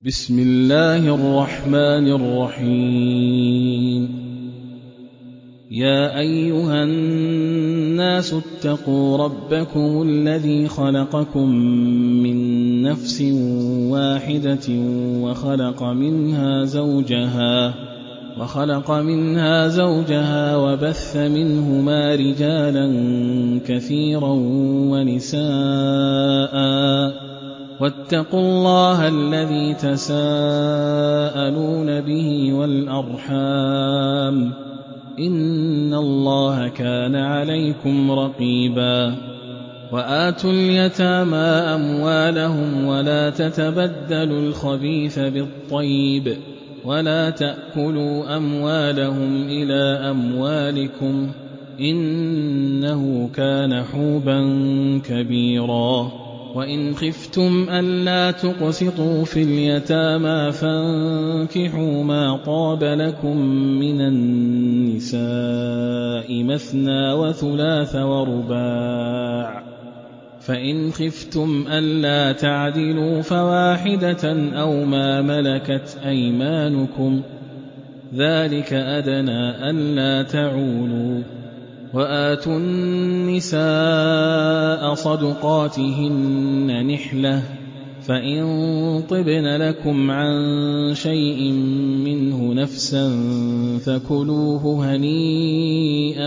بسم الله الرحمن الرحيم. يا أيها الناس اتقوا ربكم الذي خلقكم من نفس واحدة وخلق منها زوجها وبث منهما رجالا كثيرا ونساء واتقوا الله الذي تساءلون به والأرحام إن الله كان عليكم رقيبا. وآتوا اليتامى أموالهم ولا تتبدلوا الخبيث بالطيب ولا تأكلوا أموالهم إلى أموالكم إنه كان حوبا كبيرا. وإن خفتم ألا تقسطوا في اليتامى فانكحوا ما طاب لكم من النساء مثنى وثلاث ورباع، فإن خفتم ألا تعدلوا فواحدة أو ما ملكت أيمانكم ذلك أدنى ألا تعولوا. وآتوا النساء صدقاتهن نحلة، فإن طبن لكم عن شيء منه نفسا فكلوه هنيئا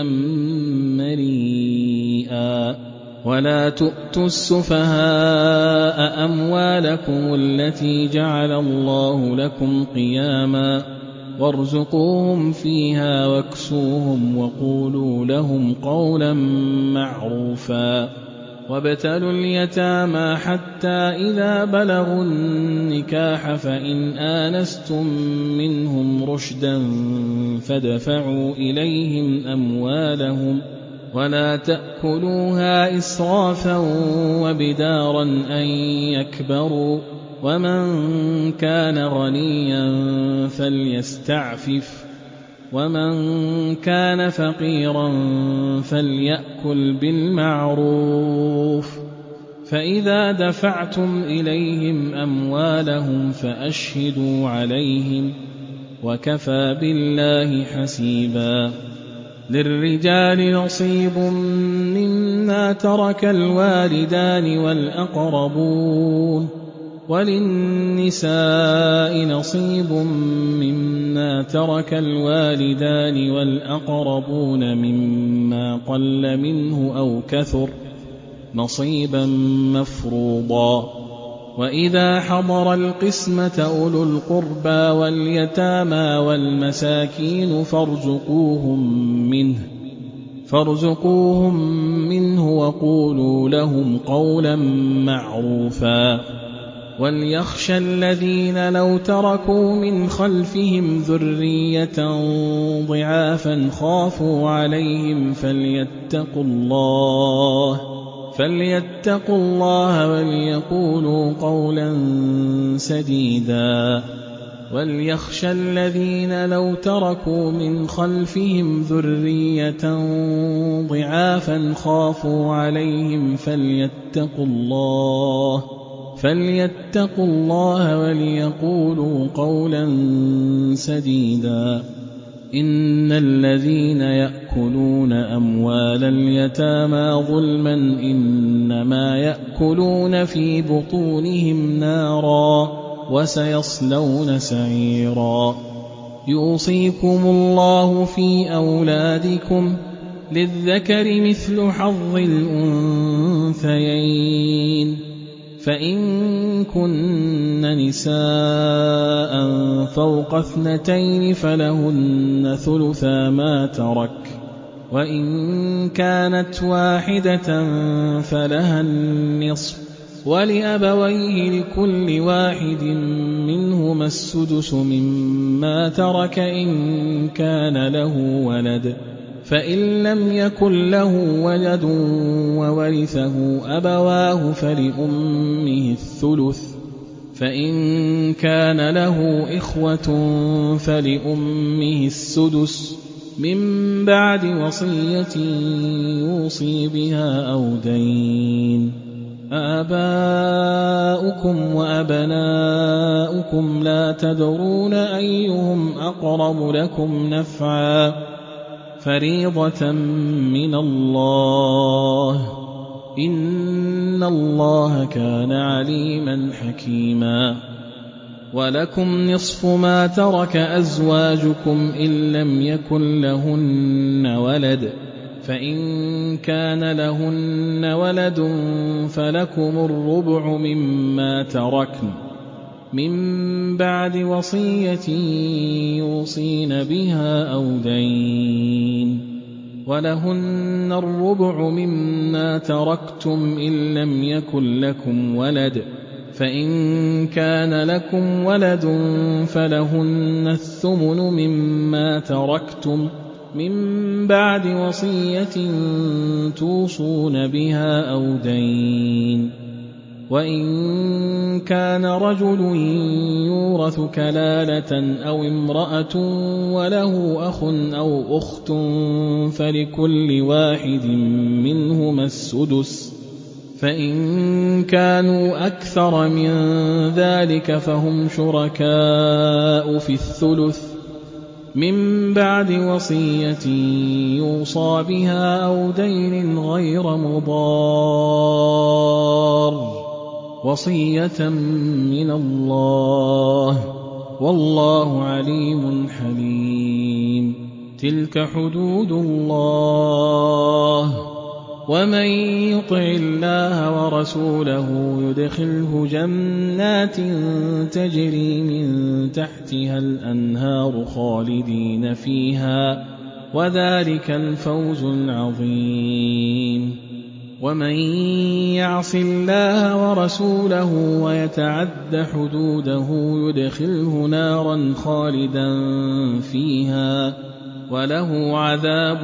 مريئا. ولا تؤتوا السفهاء أموالكم التي جعل الله لكم قياما وارزقوهم فيها واكسوهم وقولوا لهم قولا معروفا. وابتلوا اليتامى حتى إذا بلغوا النكاح فإن آنستم منهم رشدا فادفعوا إليهم أموالهم ولا تأكلوها إسرافا وبدارا أن يكبروا. ومن كان غنيا فليستعفف ومن كان فقيرا فليأكل بالمعروف. فإذا دفعتم إليهم أموالهم فأشهدوا عليهم وكفى بالله حسيبا. للرجال نصيب مما ترك الوالدان والأقربون وللنساء نصيب مما ترك الوالدان والأقربون مما قل منه أو كثر نصيبا مفروضا. وإذا حضر القسمة أولو القربى واليتامى والمساكين فارزقوهم منه وقولوا لهم قولا معروفا. وليخشى الذين لو تركوا من خلفهم ذرية ضعافا خافوا عليهم فليتقوا الله وليقولوا قولا سديدا. وليخشى الذين لو تركوا من خلفهم ذرية ضعافا خافوا عليهم فليتقوا الله وليقولوا قولا سديدا. إن الذين يأكلون أموال اليتامى ظلما إنما يأكلون في بطونهم نارا وسيصلون سعيرا. يوصيكم الله في أولادكم للذكر مثل حظ الأنثيين، فإن كن نساء فوق 2 فلهن ثلثا ما ترك، وإن كانت واحدة فلها النصف، ولأبويه لكل واحد منهما السدس مما ترك إن كان له ولد، فإن لم يكن له ولد وورثه أبواه فلأمه الثلث، فإن كان له إخوة فلأمه السدس من بعد وصية يوصي بها أو دين. آباؤكم وأبناؤكم لا تدرون أيهم أقرب لكم نفعا فريضة من الله إن الله كان عليما حكيما ولكم نصف ما ترك أزواجكم إن لم يكن لهن ولد فإن كان لهن ولد فلكم الربع مما تركن من بعد وصية يوصين بها أو دين ولهن الربع مما تركتم إن لم يكن لكم ولد فإن كان لكم ولد فلهن الثمن مما تركتم من بعد وصية توصون بها أو دين وإن كان رجل يورث كلالة أو امرأة وله أخ أو أخت فلكل واحد منهما السدس فإن كانوا أكثر من ذلك فهم شركاء في الثلث من بعد وصية يوصى بها أو دين غير مضار وصية من الله والله عليم حليم تلك حدود الله ومن يطع الله ورسوله يدخله جنات تجري من تحتها الأنهار خالدين فيها وذلك الفوز العظيم ومن يعص الله ورسوله ويتعد حدوده يدخله نارا خالدا فيها وله عذاب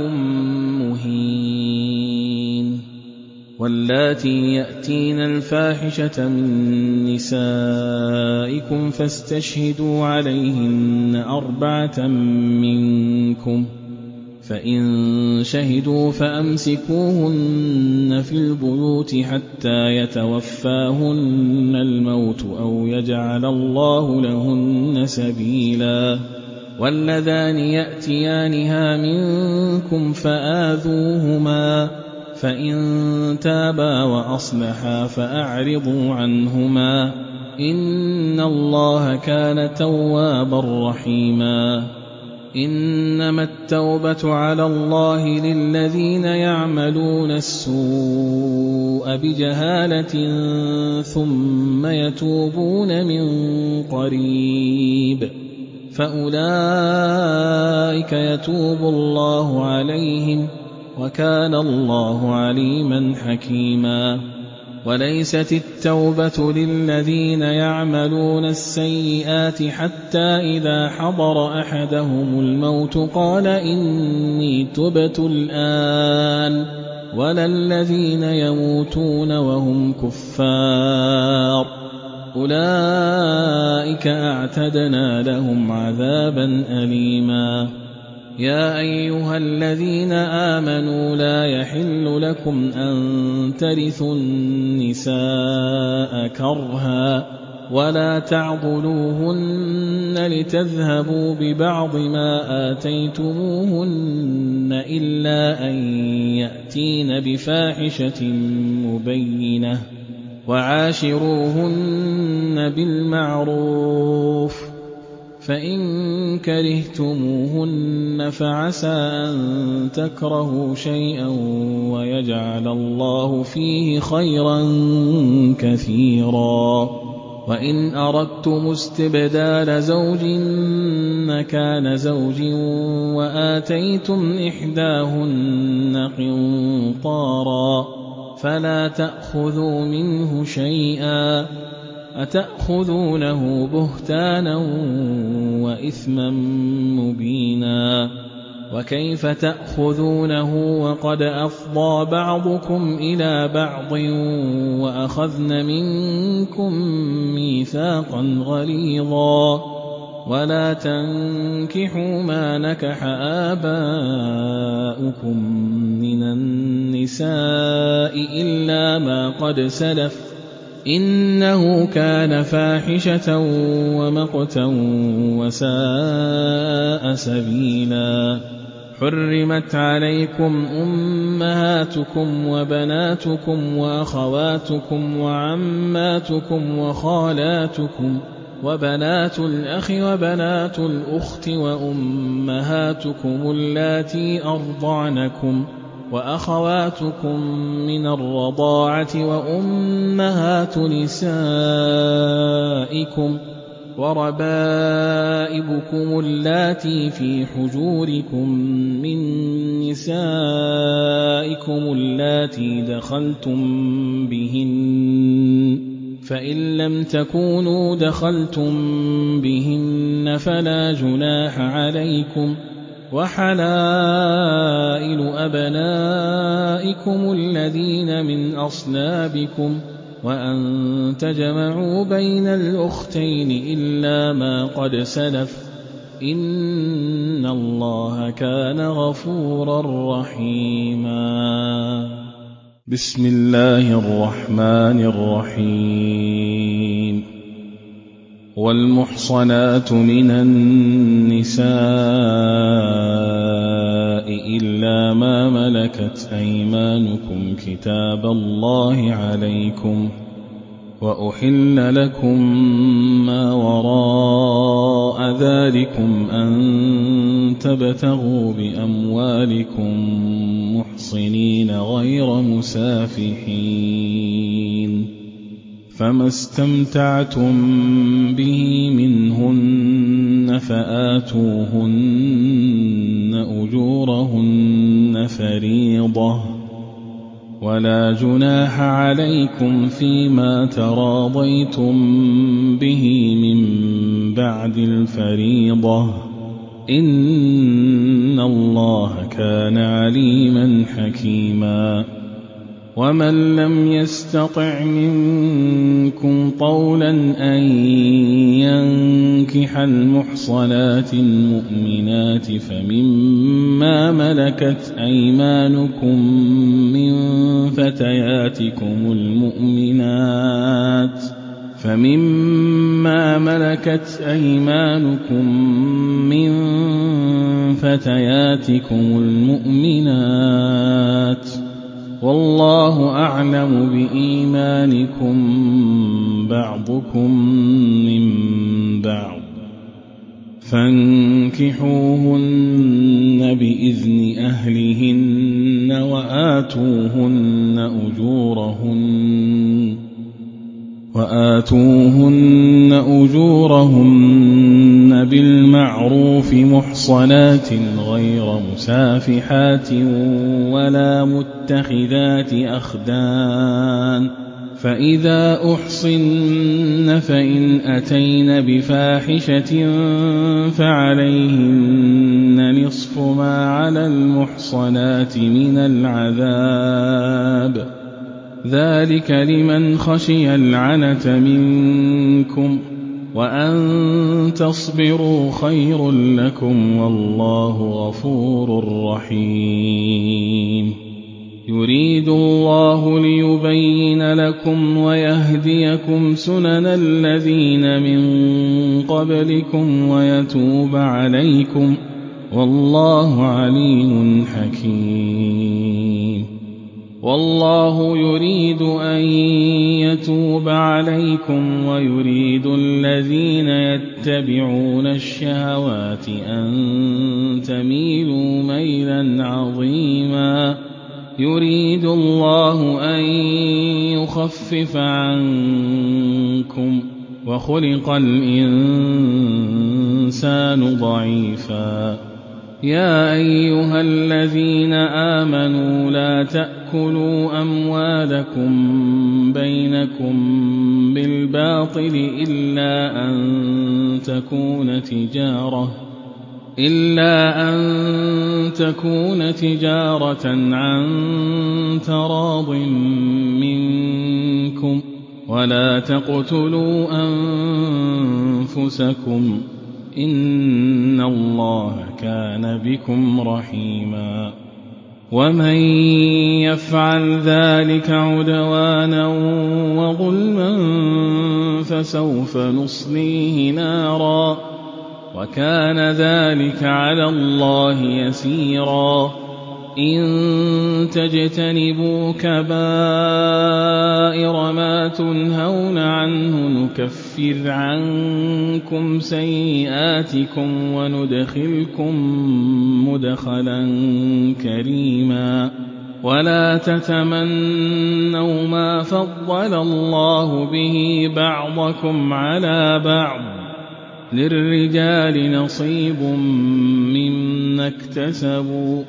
مهين واللاتي يأتين الفاحشة من نسائكم فاستشهدوا عليهن 4 منكم فإن شهدوا فأمسكوهن في البيوت حتى يتوفاهن الموت أو يجعل الله لهن سبيلا واللذان يأتيانها منكم فآذوهما فإن تابا وأصلحا فأعرضوا عنهما إن الله كان توابا رحيما إنما التوبة على الله للذين يعملون السوء بجهالة ثم يتوبون من قريب فأولئك يتوب الله عليهم وكان الله عليما حكيما وليست التوبة للذين يعملون السيئات حتى إذا حضر أحدهم الموت قال إني تبت الآن ولا الذين يموتون وهم كفار أولئك أعتدنا لهم عذابا أليما يا أيها الذين آمنوا لا يحل لكم أن ترثوا النساء كرها ولا تعضلوهن لتذهبوا ببعض ما آتيتموهن إلا أن يأتين بفاحشة مبينة وعاشروهن بالمعروف فإن كرهتموهن فعسى أن تكرهوا شيئا ويجعل الله فيه خيرا كثيرا وإن أردتم استبدال زوج مكان زوج وآتيتم إحداهن قنطارا فلا تأخذوا منه شيئا أتأخذونه بهتانا وإثما مبينا وكيف تأخذونه وقد أفضى بعضكم إلى بعض وأخذن منكم ميثاقا غليظا ولا تنكحوا ما نكح آباؤكم من النساء إلا ما قد سلف إنه كان فاحشة ومقتا وساء سبيلا. حرمت عليكم أمهاتكم وبناتكم وأخواتكم وعماتكم وخالاتكم وبنات الأخ وبنات الأخت وأمهاتكم اللاتي أرضعنكم وأخواتكم من الرضاعة وأمهات نسائكم وربائبكم اللاتي في حجوركم من نسائكم اللاتي دخلتم بهن فإن لم تكونوا دخلتم بهن فلا جناح عليكم وحلائل أبنائكم الذين من أصلابكم وأن تجمعوا بين الأختين إلا ما قد سلف إن الله كان غفورا رحيما. بسم الله الرحمن الرحيم. والمحصنات من النساء إلا ما ملكت أيمانكم كتاب الله عليكم وأحل لكم ما وراء ذلكم أن تبتغوا بأموالكم محصنين غير مسافحين فما استمتعتم به منهن فآتوهن أجورهن فريضة ولا جناح عليكم فيما تراضيتم به من بعد الفريضة إن الله كان عليما حكيما. ومن لم يستطع منكم طولا أن ينكح المحصنات المؤمنات فمما ملكت أيمانكم من فتياتكم المؤمنات والله أعلم بإيمانكم بعضكم من بعض فانكحوهن بإذن أهلهن وآتوهن أجورهن بالمعروف محصنات غير مسافحات ولا متخذات أخدان فإذا أحصن فإن أتين بفاحشة فعليهن نصف ما على المحصنات من العذاب ذلك لمن خشي العنة منكم وأن تصبروا خير لكم والله غفور رحيم. يريد الله ليبين لكم ويهديكم سنن الذين من قبلكم ويتوب عليكم والله عليم حكيم. والله يريد أن يتوب عليكم ويريد الذين يتبعون الشهوات أن تميلوا ميلا عظيما. يريد الله أن يخفف عنكم وخلق الإنسان ضعيفا. يا أيها الذين آمنوا لا تأكلوا أموالكم بينكم بالباطل إلا أن تكون تجارة عن تراض منكم ولا تقتلوا أنفسكم إن الله كان بكم رحيما ومن يفعل ذلك عدوانا وظلما فسوف نصليه نارا وكان ذلك على الله يسيرا إن تجتنبوا كبائر ما تنهون عنه نكفر عنكم سيئاتكم وندخلكم مدخلا كريما ولا تتمنوا ما فضل الله به بعضكم على بعض للرجال نصيب مما اكتسبوا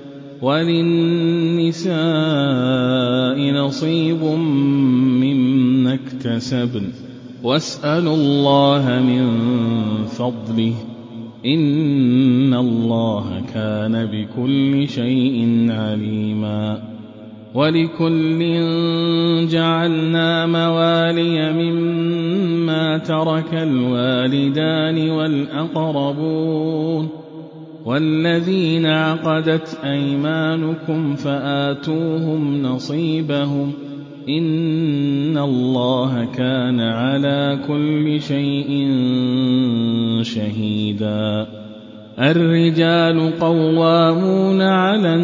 وللنساء نصيب مما اكتسبن واسألوا الله من فضله إن الله كان بكل شيء عليما ولكل جعلنا موالي مما ترك الوالدان والأقربون والذين عقدت أيمانكم فآتوهم نصيبهم إن الله كان على كل شيء شهيدا الرجال قوامون على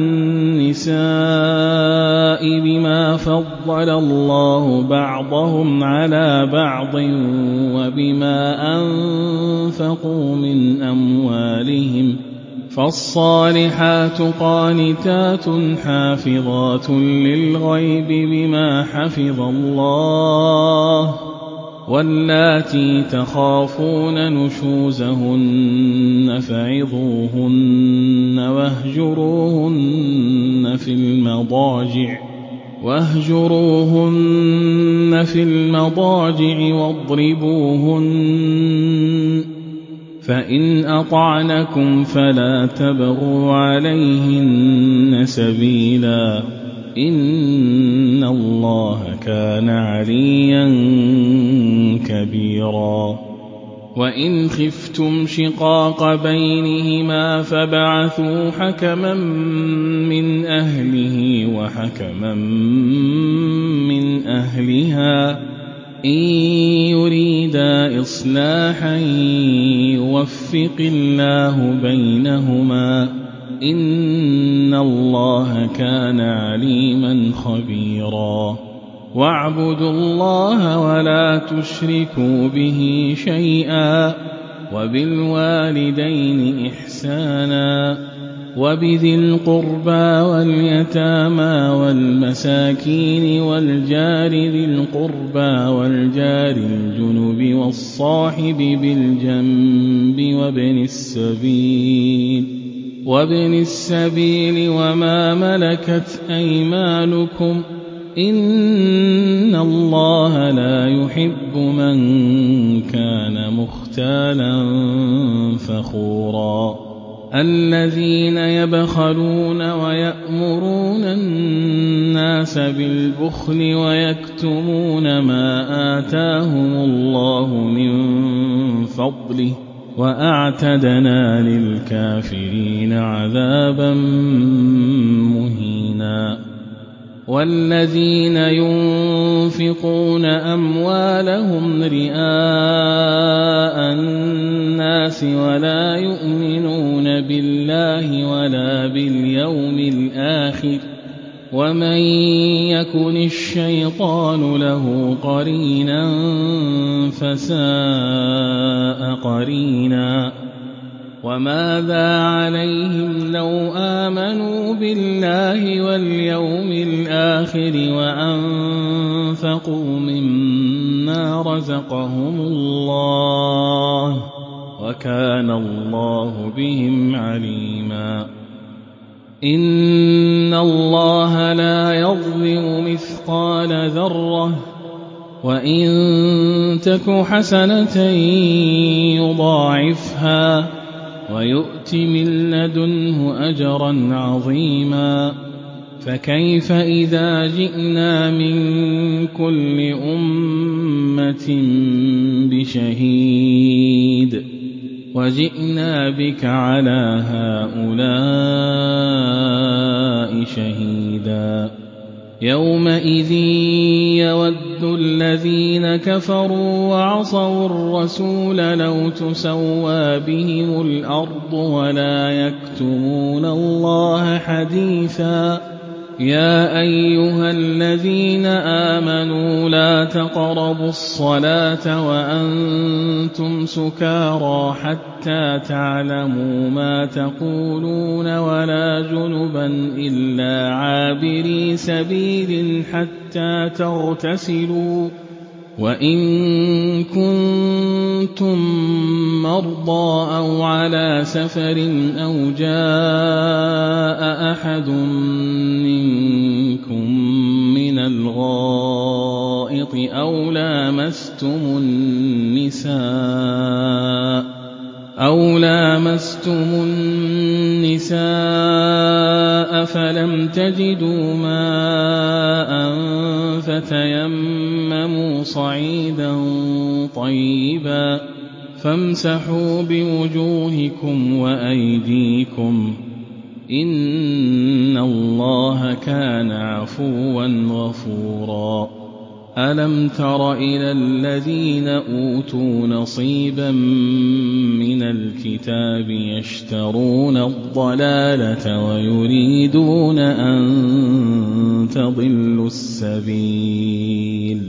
النساء بما فضل الله بعضهم على بعض وبما أنفقوا من أموالهم فالصالحات قانتات حافظات للغيب بما حفظ الله واللاتي تخافون نشوزهن فعظوهن واهجروهن في المضاجع واضربوهن فإن أطعنكم فلا تبغوا عليهن سبيلا إن الله كان عليا كبيرا وإن خفتم شقاق بينهما فابعثوا حكما من أهله وحكما من أهلها إن يريدا إصلاحا يوفق الله بينهما إن الله كان عليما خبيرا واعبدوا الله ولا تشركوا به شيئا وبالوالدين إحسانا وبذي القربى واليتامى والمساكين والجار ذي القربى والجار الجنب والصاحب بالجنب وابن السبيل وما ملكت أيمانكم إن الله لا يحب من كان مختالا فخورا الذين يبخلون ويأمرون الناس بالبخل ويكتمون ما آتاهم الله من فضله وأعتدنا للكافرين عذابا مهينا والذين ينفقون أموالهم رئاء الناس ولا يؤمنون بالله ولا باليوم الآخر ومن يكن الشيطان له قرينا فساء قرينا وماذا عليهم لو آمنوا بالله واليوم الآخر وأنفقوا مما رزقهم الله وكان الله بهم عليما إن الله لا يظلم مثقال ذرة وإن تك حسنة يضاعفها ويؤت من لدنه أجرا عظيما فكيف إذا جئنا من كل أمة بشهيد وجئنا بك على هؤلاء شهيدا يومئذ يود الذين كفروا وعصوا الرسول لو تسوى بهم الأرض ولا يكتمون الله حديثا يا أيها الذين آمنوا لا تقربوا الصلاة وأنتم سكارى حتى تعلموا ما تقولون ولا جنبا إلا عابري سبيل حتى تغتسلوا وإن كنتم مرضى أو على سفر أو جاء أحد منكم من الغائط أو لامستم النساء فلم تجدوا ماء فتيمموا صعيدا طيبا فامسحوا بوجوهكم وأيديكم إن الله كان عفوا غفورا ألم تر إلى الذين أوتوا نصيبا من الكتاب يشترون الضلالة ويريدون أن تضلوا السبيل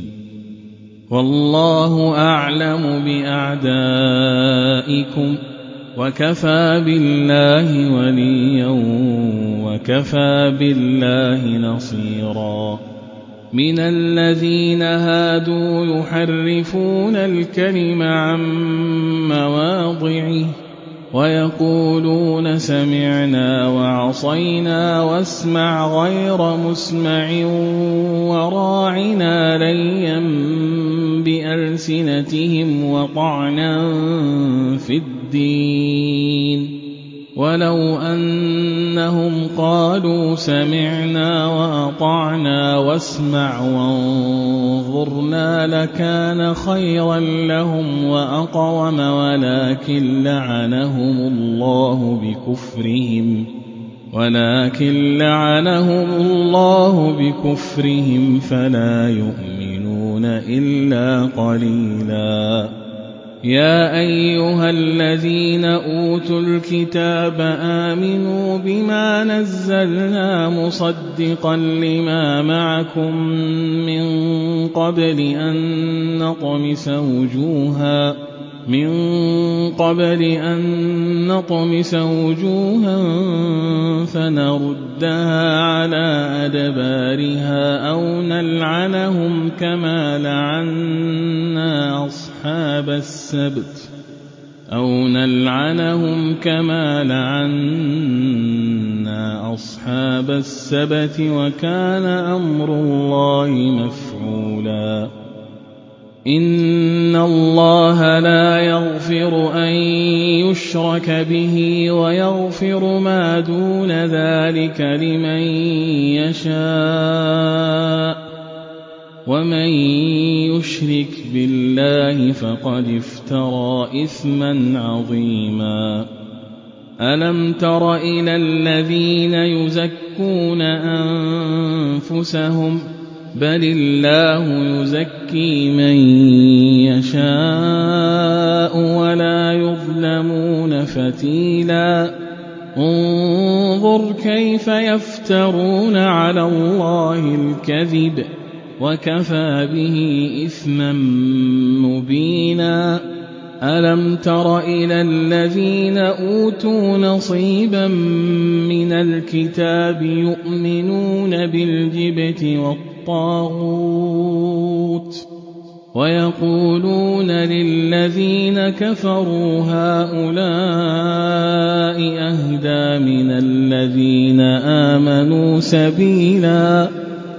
والله أعلم بأعدائكم وكفى بالله وليا وكفى بالله نصيرا من الذين هادوا يحرفون الكلم عن مواضعه ويقولون سمعنا وعصينا واسمع غير مسمع وراعنا ليا بألسنتهم وطعنا في الدين ولو أنهم قالوا سمعنا وأطعنا واسمع وانظرنا لكان خيرا لهم وأقوم ولكن لعنهم الله بكفرهم فلا يؤمنون إلا قليلا يا أيها الذين أوتوا الكتاب آمنوا بما نزلنا مصدقا لما معكم من قبل أن نطمس وجوها فنردها على أدبارها أو نلعنهم كما لعنا أصحاب السبت وكان أمر الله مفعولا إن الله لا يغفر أن يشرك به ويغفر ما دون ذلك لمن يشاء ومن يشرك بالله فقد افترى إثما عظيما ألم تر إلى الذين يزكون أنفسهم بل الله يزكي من يشاء ولا يظلمون فتيلا انظر كيف يفترون على الله الكذب وكفى به إثما مبينا ألم تر إلى الذين أوتوا نصيبا من الكتاب يؤمنون بالجبت والطاغوت ويقولون للذين كفروا هؤلاء أهدى من الذين آمنوا سبيلا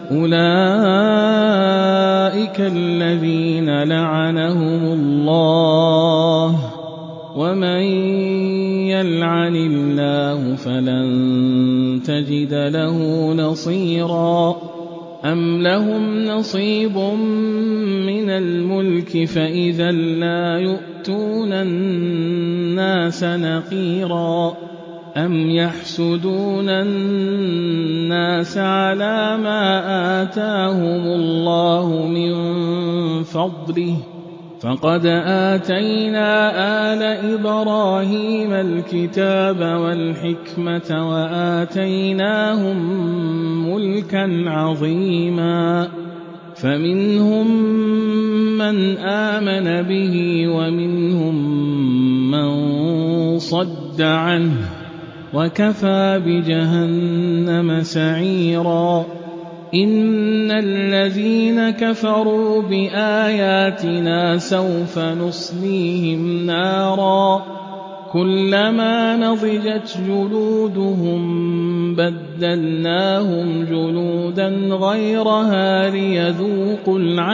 أولئك الذين لعنهم الله ومن يلعن الله فلن تجد له نصيرا أَمْ لَهُمْ نَصِيبٌ مِّنَ الْمُلْكِ فَإِذًا لَّا يُؤْتُونَ النَّاسَ نَقِيرًا أَمْ يَحْسُدُونَ النَّاسَ عَلَىٰ مَا آتَاهُمُ اللَّهُ مِن فَضْلِهِ فَقَدْ آتَيْنَا آلَ إِبْرَاهِيمَ الْكِتَابَ وَالْحِكْمَةَ وَآتَيْنَاهُم مُّلْكًا عَظِيمًا فَمِنْهُم مَّنْ آمَنَ بِهِ وَمِنْهُم مَّن صَدَّ عَنْهُ وَكَفَىٰ بِجَهَنَّمَ سَعِيرًا إِنَّ الَّذِينَ كَفَرُوا بِآيَاتِنَا سَوْفَ نُصْلِيهِمْ نَارًا كُلَّمَا نَضِجَتْ جُلُودُهُم بَدَّلْنَاهُمْ جُلُودًا غَيْرَهَا لِيَذُوقُوا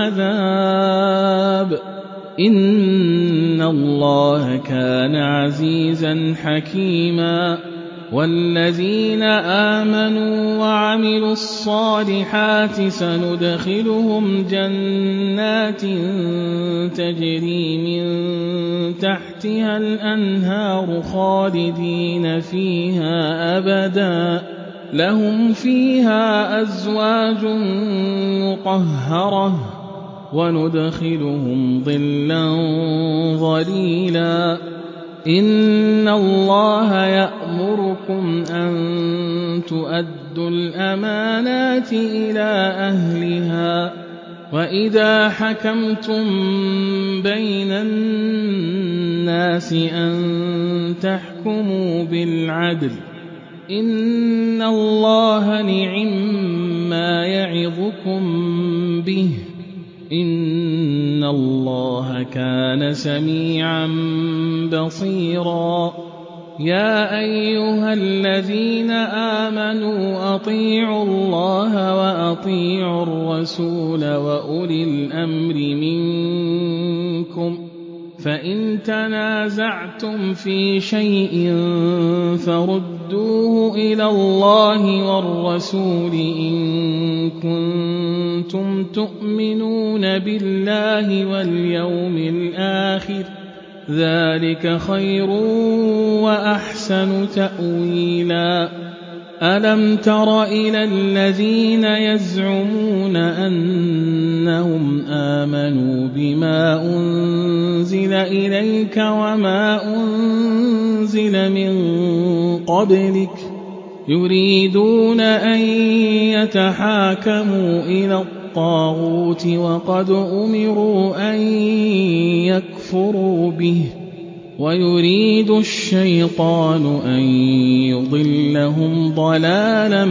الْعَذَابَ إِنَّ اللَّهَ كَانَ عَزِيزًا حَكِيمًا وَالَّذِينَ آمَنُوا وَعَمِلُوا الصَّالِحَاتِ سَنُدْخِلُهُمْ جَنَّاتٍ تَجْرِي مِن تَحْتِهَا الْأَنْهَارُ خَالِدِينَ فِيهَا أَبَدًا لَّهُمْ فِيهَا أَزْوَاجٌ مُّطَهَّرَةٌ وَنُدْخِلُهُمْ ظِلًّا ظَلِيلًا إِنَّ اللَّهَ يَأْمُرُكُمْ أَن تُؤَدُّوا الْأَمَانَاتِ إِلَىٰ أَهْلِهَا وَإِذَا حَكَمْتُم بَيْنَ النَّاسِ أَن تَحْكُمُوا بِالْعَدْلِ ۚ إِنَّ اللَّهَ نِعِمَّا يَعِظُكُم بِهِ ۗ إِنَّ اللَّهَ كَانَ سَمِيعًا بَصِيرًا يَا أَيُّهَا الَّذِينَ آمَنُوا أَطِيعُوا اللَّهَ وَأَطِيعُوا الرَّسُولَ وَأُولِي الْأَمْرِ مِنكُمْ ۖ فَإِن تَنَازَعْتُمْ فِي شَيْءٍ فَرُدُّوهُ إِلَى اللَّهِ وَالرَّسُولِ إِن كُنتُمْ تُؤْمِنُونَ بِاللَّهِ وَالْيَوْمِ الْآخِرِ ۚ ذَٰلِكَ خَيْرٌ وَأَحْسَنُ تَأْوِيلًا أَلَمْ تَرَ إِلَى الَّذِينَ يَزْعُمُونَ أَنَّهُمْ آمَنُوا بِمَا أُنزِلَ إِلَيْكَ وَمَا أُنزِلَ مِن قَبْلِكَ يُرِيدُونَ أَن يَتَحَاكَمُوا إِلَى الطَّاغُوتِ وَقَدْ أُمِرُوا أَن يَكْفُرُوا بِهِ وَيُرِيدُ الشَّيْطَانُ أَن يُضِلَّهُمْ ضَلَالًا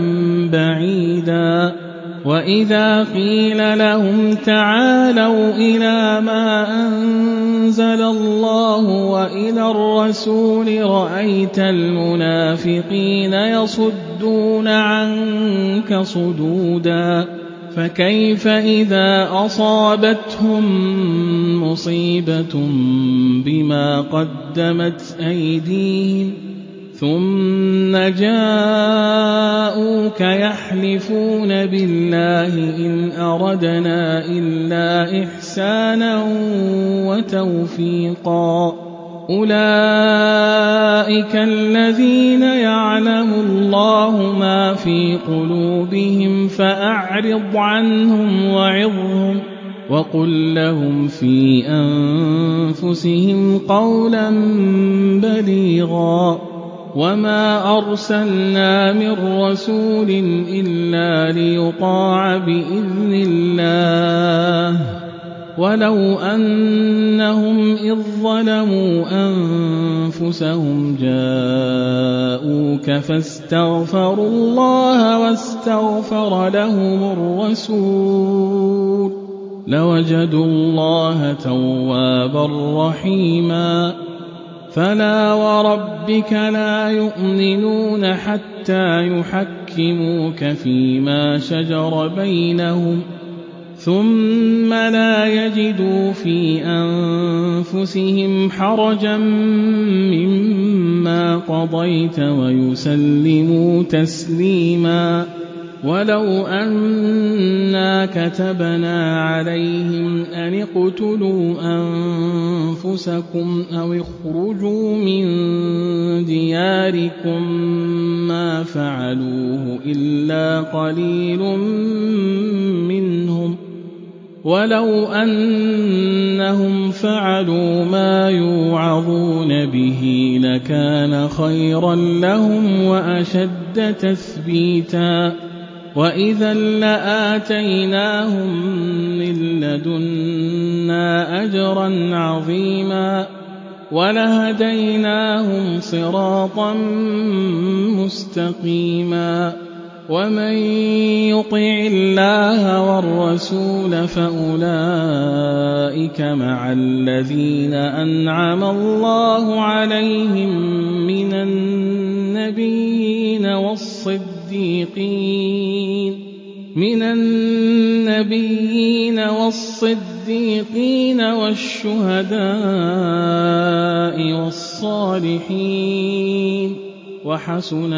بَعِيدًا وَإِذَا قِيلَ لَهُمْ تَعَالَوْا إِلَىٰ مَا أَنزَلَ اللَّهُ وَإِلَى الرَّسُولِ رَأَيْتَ الْمُنَافِقِينَ يَصُدُّونَ عَنكَ صُدُودًا فَكَيْفَ إِذَا أَصَابَتْهُم مُّصِيبَةٌ بِمَا قَدَّمَتْ أَيْدِيهِمْ ثُمَّ جَاءُوكَ يَحْلِفُونَ بِاللَّهِ إِنْ أَرَدْنَا إِلَّا إِحْسَانًا وَتَوْفِيقًا أُولَٰئِكَ الَّذِينَ يَعْلَمُ اللَّهُ مَا فِي قُلُوبِهِمْ فَأَعْرِضْ عَنْهُمْ وَعِظْهُمْ وَقُل لَّهُمْ فِي أَنفُسِهِمْ قَوْلًا بَلِيغًا وَمَا أَرْسَلْنَا مِن رَّسُولٍ إِلَّا لِيُطَاعَ بِإِذْنِ اللَّهِ وَلَوْ أَنَّهُمْ إِذ ظَّلَمُوا أَنفُسَهُمْ جَاءُوكَ فَاسْتَغْفَرُوا اللَّهَ وَاسْتَغْفَرَ لَهُمُ الرَّسُولُ لَوَجَدُوا اللَّهَ تَوَّابًا رَّحِيمًا فَلَا وَرَبِّكَ لَا يُؤْمِنُونَ حَتَّىٰ يُحَكِّمُوكَ فِيمَا شَجَرَ بَيْنَهُمْ ثُمَّ لَا يَجِدُوا فِي أَنفُسِهِمْ حَرَجًا مِّمَّا قَضَيْتَ وَيُسَلِّمُوا تَسْلِيمًا ولو أنا كتبنا عليهم أن اقتلوا أنفسكم أو اخرجوا من دياركم ما فعلوه إلا قليل منهم ولو أنهم فعلوا ما يوعظون به لكان خيرا لهم وأشد تثبيتا وإذا لآتيناهم من لدنا أجرا عظيما ولهديناهم صراطا مستقيما ومن يطع الله والرسول فأولئك مع الذين أنعم الله عليهم من النبيين والصديقين والشهداء والصالحين وحسن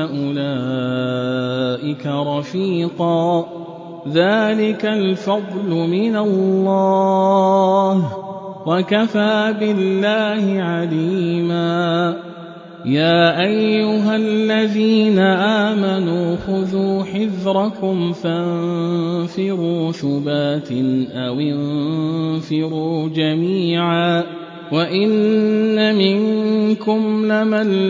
أولئك رفيقا ذلك الفضل من الله وكفى بالله عليما يا أيها الذين آمنوا خذوا حذركم فانفروا ثبات أو انفروا جميعا وإن منكم لمن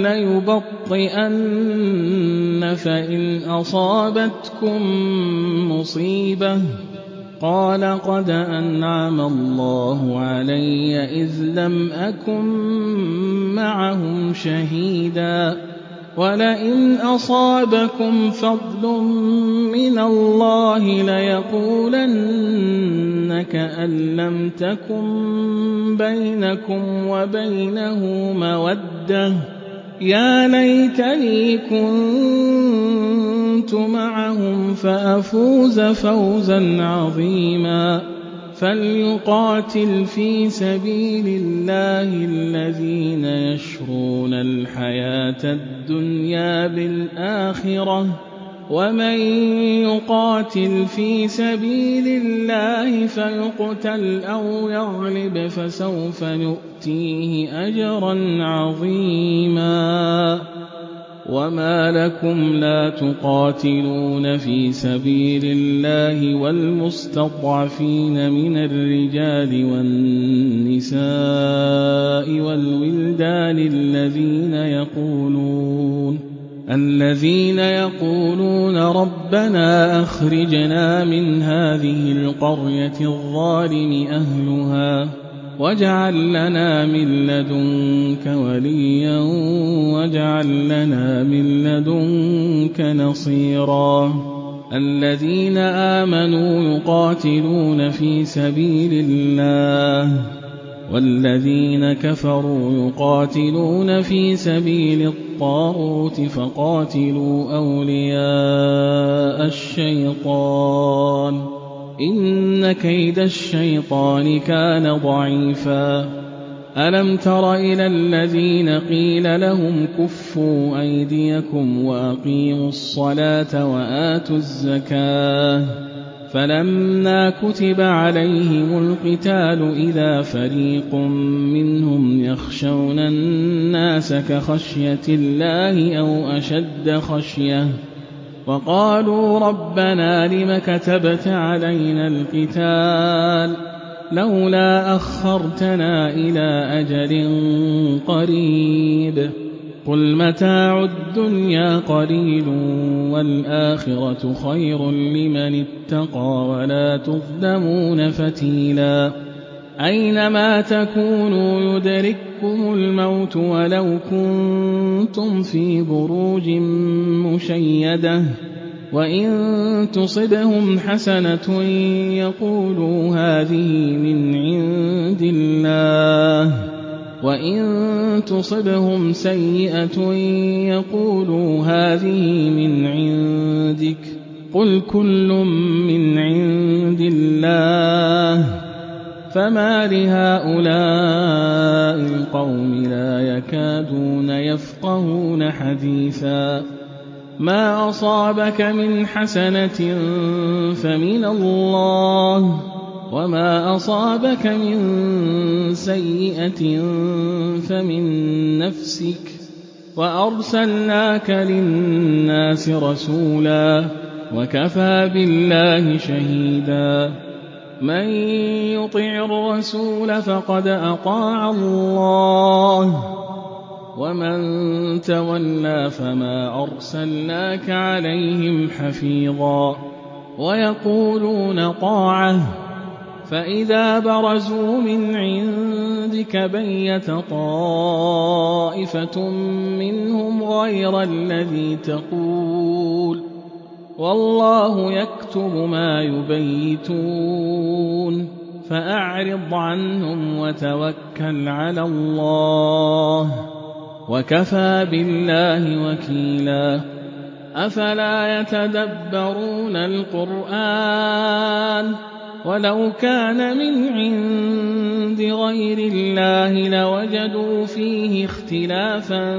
ليبطئن فإن أصابتكم مصيبة قال قد أنعم الله علي إذ لم أكن معهم شهيدا ولئن أصابكم فضل من الله ليقولن كأن لم تكن بينكم وبينه مودة يا ليتني كنت معهم فأفوز فوزا عظيما فليقاتل في سبيل الله الذين يشرون الحياة الدنيا بالآخرة ومن يقاتل في سبيل الله فيقتل أو يغلب فسوف نؤتيه أجرا عظيما وما لكم لا تقاتلون في سبيل الله والمستضعفين من الرجال والنساء والولدان الذين يقولون ربنا أخرجنا من هذه القرية الظالم أهلها واجعل لنا من لدنك وليا واجعل لنا من لدنك نصيرا الذين آمنوا يقاتلون في سبيل الله والذين كفروا يقاتلون في سبيل الطاغوت فقاتلوا أولياء الشيطان إن كيد الشيطان كان ضعيفا ألم تر إلى الذين قيل لهم كفوا أيديكم وأقيموا الصلاة وآتوا الزكاة فلما كتب عليهم القتال إذا فريق منهم يخشون الناس كخشية الله أو أشد خشية وقالوا ربنا لم كتبت علينا القتال لولا أخرتنا إلى أجل قريب قل متاع الدنيا قليل والآخرة خير لمن اتقى ولا تظلمون فتيلا أينما تكونوا يدرككم الموت ولو كنتم في بروج مشيدة وإن تصبهم حسنة يقولوا هذه من عند الله وإن تصبهم سيئة يقولوا هذه من عندك قل كل من عند الله فما لهؤلاء القوم لا يكادون يفقهون حديثا ما أصابك من حسنة فمن الله وما أصابك من سيئة فمن نفسك وأرسلناك للناس رسولا وكفى بالله شهيدا من يطع الرسول فقد أطاع الله ومن تولى فما أرسلناك عليهم حفيظا ويقولون طاعة فإذا برزوا من عندك بيت طائفة منهم غير الذي تقول والله يكتب ما يبيتون فأعرض عنهم وتوكل على الله وكفى بالله وكيلا أفلا يتدبرون القرآن ولو كان من عند غير الله لوجدوا فيه اختلافا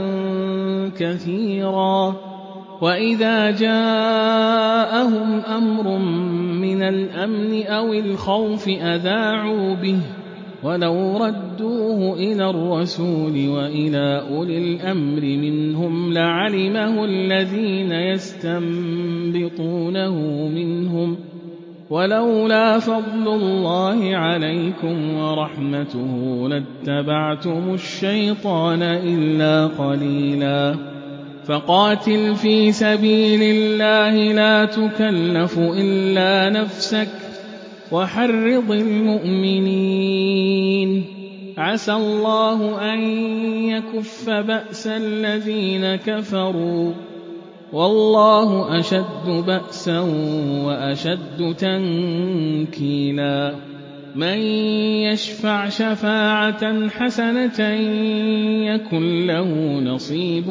كثيرا وإذا جاءهم أمر من الأمن أو الخوف أذاعوا به ولو ردوه إلى الرسول وإلى أولي الأمر منهم لعلمه الذين يستنبطونه منهم ولولا فضل الله عليكم ورحمته لاتبعتم الشيطان إلا قليلا فقاتل في سبيل الله لا تكلف إلا نفسك وحرض المؤمنين عسى الله أن يكف بأس الذين كفروا والله أشد بأسا وأشد تنكيلا من يشفع شفاعة حسنة يكن له نصيب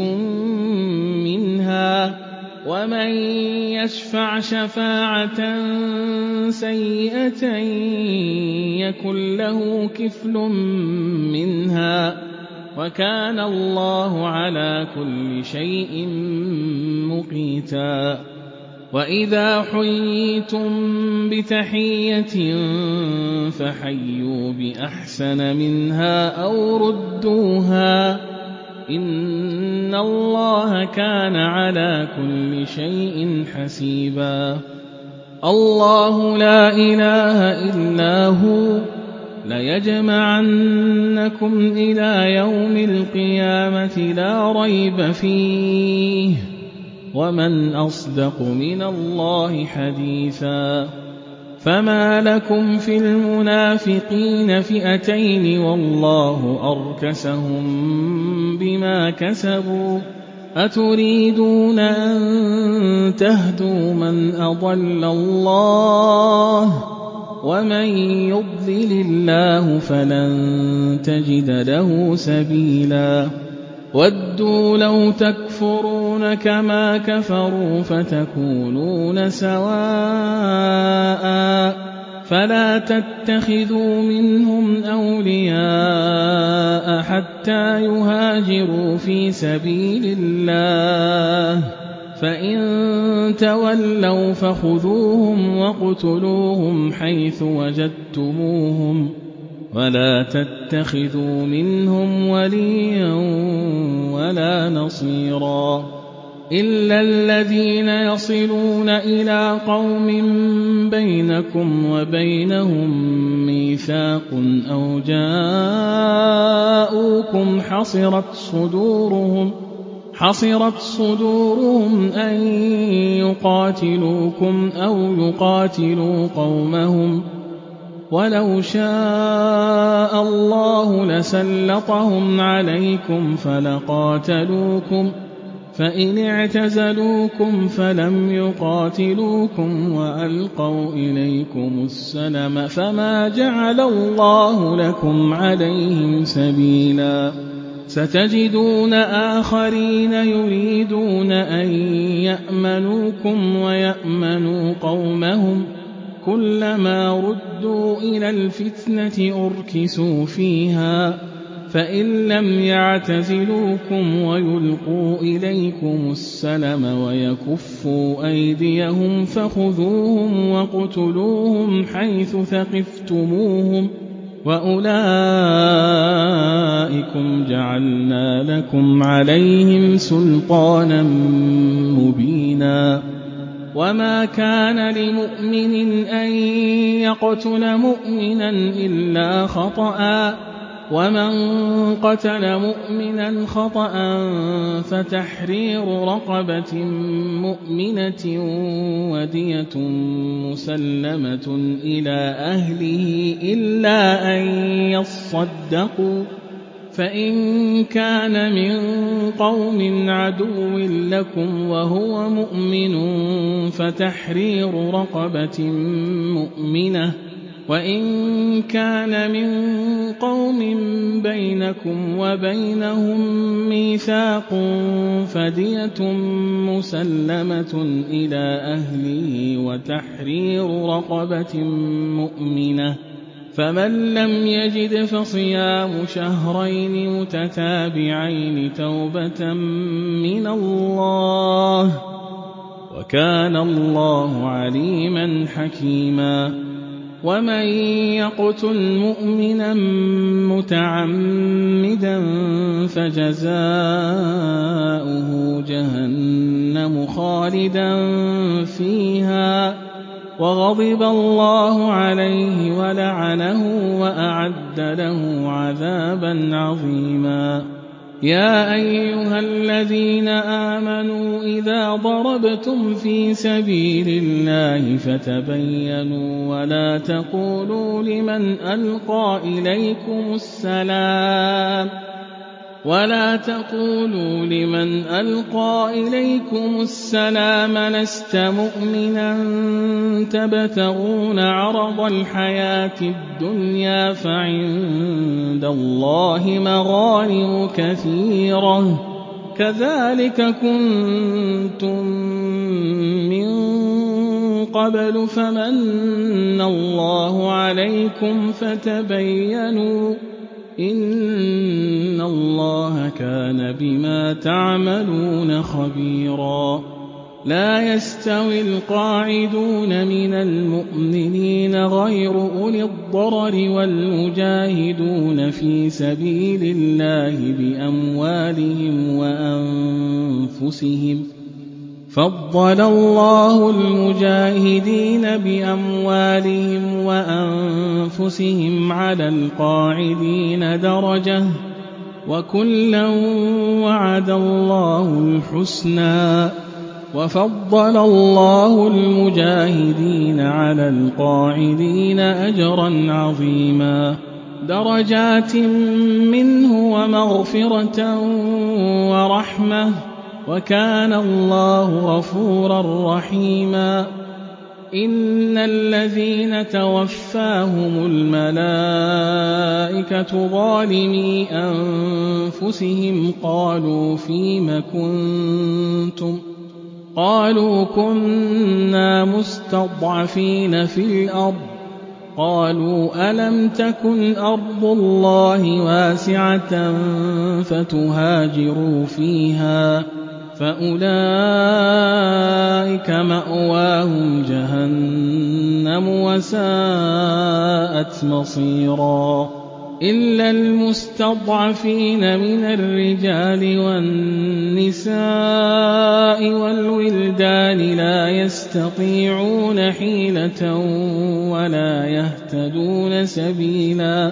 منها ومن يشفع شفاعة سيئة يكن له كفل منها وكان الله على كل شيء مقيتا وإذا حييتم بتحية فحيوا بأحسن منها أو ردوها إن الله كان على كل شيء حسيبا الله لا إله إلا هو ليجمعنكم إلى يوم القيامة لا ريب فيه ومن أصدق من الله حديثا فما لكم في المنافقين فئتين والله أركسهم بما كسبوا أتريدون أن تهدوا من أضل الله ومن يضلل الله فلن تجد له سبيلا ودوا لو تكفرون كما كفروا فتكونون سواء فلا تتخذوا منهم أولياء حتى يهاجروا في سبيل الله فإن تولوا فخذوهم واقتلوهم حيث وجدتموهم ولا تتخذوا منهم وليا ولا نصيرا إلا الذين يصلون إلى قوم بينكم وبينهم ميثاق أو جاءوكم حصرت صدورهم أن يقاتلوكم أو يقاتلوا قومهم ولو شاء الله لسلطهم عليكم فلقاتلوكم فإن اعتزلوكم فلم يقاتلوكم وألقوا إليكم السلم فما جعل الله لكم عليهم سبيلا ستجدون آخرين يريدون أن يأمنوكم ويأمنوا قومهم كلما ردوا إلى الفتنة أركسوا فيها فإن لم يعتزلوكم ويلقوا إليكم السلم ويكفوا أيديهم فخذوهم واقتلوهم حيث ثقفتموهم وأولئكم جعلنا لكم عليهم سلطانا مبينا وما كان لمؤمن أن يقتل مؤمنا إلا خطأ ومن قتل مؤمنا خطأ فتحرير رقبة مؤمنة ودية مسلمة إلى أهله إلا أن يصدقوا فإن كان من قوم عدو لكم وهو مؤمن فتحرير رقبة مؤمنة وإن كان من قوم بينكم وبينهم ميثاق فدية مسلمة إلى أهله وتحرير رقبة مؤمنة فمن لم يجد فصيام شهرين متتابعين توبة من الله وكان الله عليما حكيما ومن يقتل مؤمنا متعمدا فجزاؤه جهنم خالدا فيها وغضب الله عليه ولعنه وأعد له عذابا عظيما يا أيها الذين آمنوا إذا ضربتم في سبيل الله فتبينوا ولا تقولوا لمن ألقى إليكم السلام لست مؤمنا تبتغون عرض الحياة الدنيا فعند الله مغانم كثيرة كذلك كنتم من قبل فمن الله عليكم فتبينوا إن الله كان بما تعملون خبيرا لا يستوي القاعدون من المؤمنين غير أولي الضرر والمجاهدون في سبيل الله بأموالهم وأنفسهم فضل الله المجاهدين بأموالهم وأنفسهم على القاعدين درجة وكلا وعد الله الحسنى وفضل الله المجاهدين على القاعدين أجرا عظيما درجات منه ومغفرة ورحمة وكان الله غفورا رحيما إن الذين توفاهم الملائكة ظالمي أنفسهم قالوا فيم كنتم قالوا كنا مستضعفين في الأرض قالوا ألم تكن أرض الله واسعة فتهاجروا فيها فأولئك مأواهم جهنم وساءت مصيرا إلا المستضعفين من الرجال والنساء والولدان لا يستطيعون حيلة ولا يهتدون سبيلا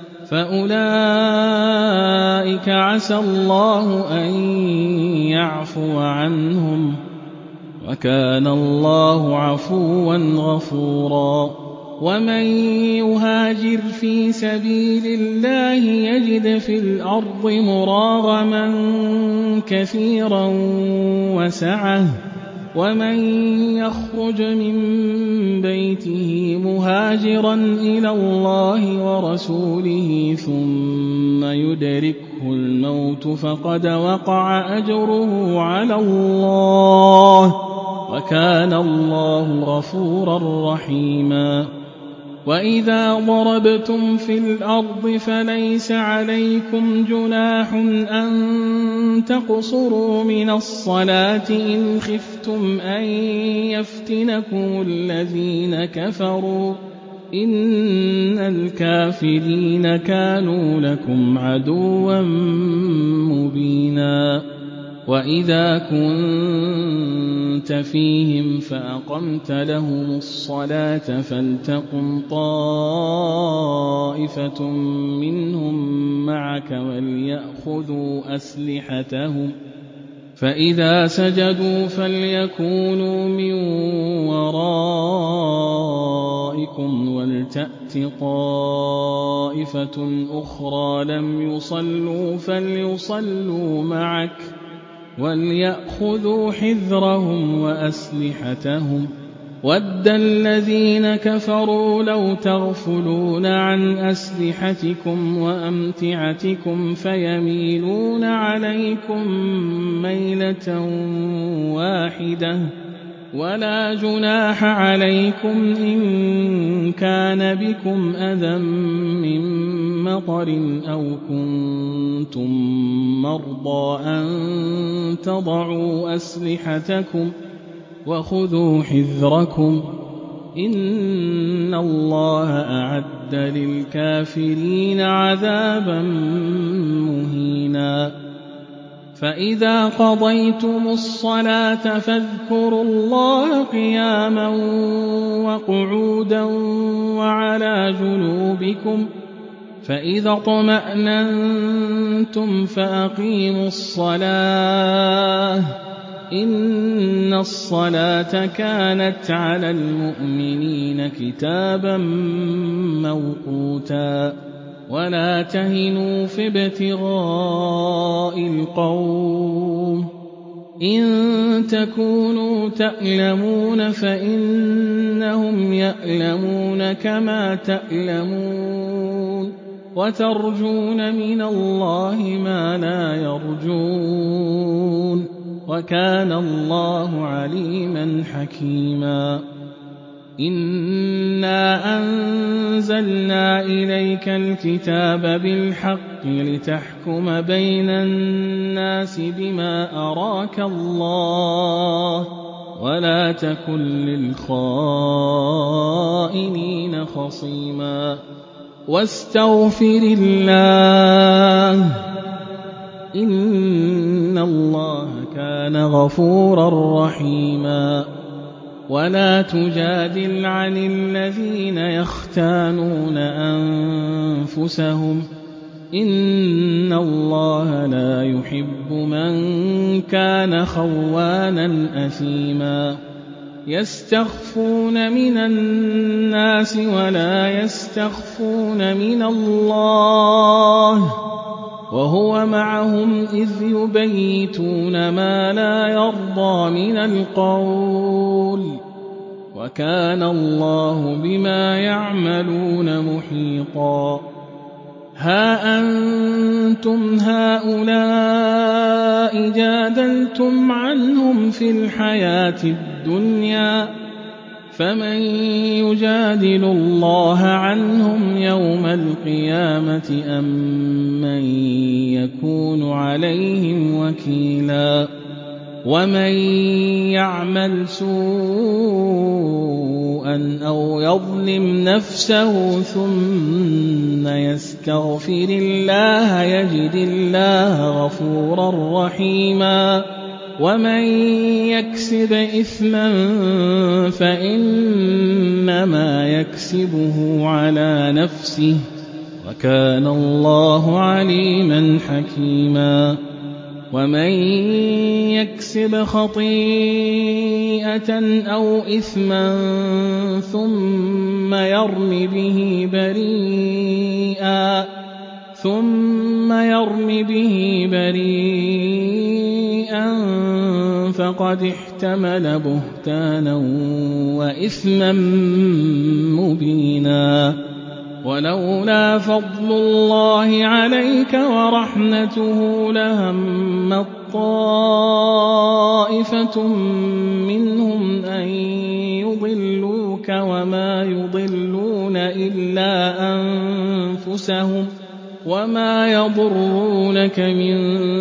فأولئك عسى الله أن يعفو عنهم وكان الله عفوا غفورا ومن يهاجر في سبيل الله يجد في الأرض مراغما كثيرا وسعة ومن يخرج من بيته مهاجرا إلى الله ورسوله ثم يدركه الموت فقد وقع أجره على الله وكان الله غفورا رحيما وإذا ضربتم في الأرض فليس عليكم جناح أن تقصروا من الصلاة إن خفتم أن يفتنكم الذين كفروا إن الكافرين كانوا لكم عدوا مبينا وإذا كنت فيهم فأقمت لهم الصلاة فلتقم طائفة منهم معك وليأخذوا أسلحتهم فإذا سجدوا فليكونوا من ورائكم ولتأت طائفة أخرى لم يصلوا فليصلوا معك وليأخذوا حذرهم وأسلحتهم وَدَّ الَّذِينَ كَفَرُوا لَوْ تَغْفُلُونَ عَنْ أَسْلِحَتِكُمْ وَأَمْتِعَتِكُمْ فَيَمِيلُونَ عَلَيْكُمْ مَيْلَةً وَاحِدَةً وَلَا جُنَاحَ عَلَيْكُمْ إِن كَانَ بِكُمْ أَذًى مِّن مَّطَرٍ أَوْ كُنتُم مَّرْضَىٰ أَن تَضَعُوا أَسْلِحَتَكُمْ وَخُذُوا حِذْرَكُمْ إِنَّ اللَّهَ أَعَدَّ لِلْكَافِرِينَ عَذَابًا مُّهِينًا فَإِذَا قَضَيْتُمُ الصَّلَاةَ فاذْكُرُوا اللَّهَ قِيَامًا وَقُعُودًا وَعَلَىٰ جُنُوبِكُمْ فَإِذَا اطْمَأْنَنتُمْ فَأَقِيمُوا الصَّلَاةَ إِنَّ الصَّلَاةَ كَانَتْ عَلَى الْمُؤْمِنِينَ كِتَابًا مَّوْقُوتًا وَلَا تَهِنُوا فِي ابْتِغَاءِ الْقَوْمِ إِن تَكُونُوا تَأْلَمُونَ فَإِنَّهُمْ يَأْلَمُونَ كَمَا تَأْلَمُونَ وَتَرْجُونَ مِنَ اللَّهِ مَا لَا يَرْجُونَ وَكَانَ اللَّهُ عَلِيمًا حَكِيمًا إِنَّا أَنزَلْنَا إِلَيْكَ الْكِتَابَ بِالْحَقِّ لِتَحْكُمَ بَيْنَ النَّاسِ بِمَا أَرَاكَ اللَّهُ وَلَا تَكُن لِّلْخَائِنِينَ خَصِيمًا وَاسْتَغْفِرِ اللَّهَ إِنَّ اللَّهَ كَانَ غَفُورًا رَّحِيمًا وَلَا تُجَادِلْ عَنِ الَّذِينَ يَخْتَانُونَ أَنفُسَهُمْ إِنَّ اللَّهَ لَا يُحِبُّ مَن كَانَ خَوَّانًا أَثِيمًا يَسْتَخْفُونَ مِنَ النَّاسِ وَلَا يَسْتَخْفُونَ مِنَ اللَّهِ وَهُوَ مَعَهُمْ إِذْ يُبَيِّتُونَ مَا لَا يَرْضَىٰ مِنَ الْقَوْلِ وَكَانَ اللَّهُ بِمَا يَعْمَلُونَ مُحِيطًا هَا أَنتُمْ هَٰؤُلَاءِ جَادَلْتُمْ عَنْهُمْ فِي الْحَيَاةِ الدُّنْيَا فَمَن يُجَادِلُ اللَّهَ عَنْهُمْ يَوْمَ الْقِيَامَةِ أَم مَّن يَكُونُ عَلَيْهِمْ وَكِيلًا وَمَن يَعْمَلْ سُوءًا أَوْ يَظْلِمْ نَفْسَهُ ثُمَّ يَسْتَغْفِرِ اللَّهَ يَجِدِ اللَّهَ غَفُورًا رَّحِيمًا وَمَن يَكْسِبْ إِثْمًا فَإِنَّمَا يَكْسِبُهُ عَلَىٰ نَفْسِهِ وَكَانَ اللَّهُ عَلِيمًا حَكِيمًا وَمَن يَكْسِبْ خَطِيئَةً أَوْ إِثْمًا ثُمَّ يَرْمِ بِهِ بَرِيئًا فَقَدِ احْتَمَلَ بُهْتَانًا وَإِثْمًا مُّبِينًا وَلَوْلَا فَضْلُ اللَّهِ عَلَيْكَ وَرَحْمَتُهُ لَهَمَّت طَّائِفَةٌ مِّنْهُمْ أَن يُضِلُّوكَ وَمَا يُضِلُّونَ يضرون إلا أنفسهم وما يضرونك من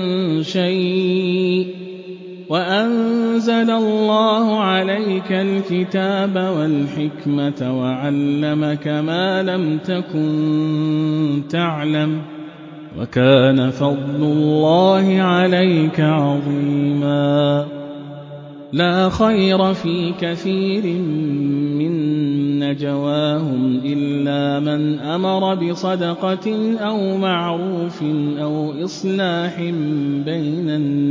شيء وأنزل الله عليك الكتاب والحكمة وعلمك ما لم تكن تعلم وكان فضل الله عليك عظيما لا خير في كثير من نجواهم إلا من أمر بصدقة أو معروف أو إصلاح بين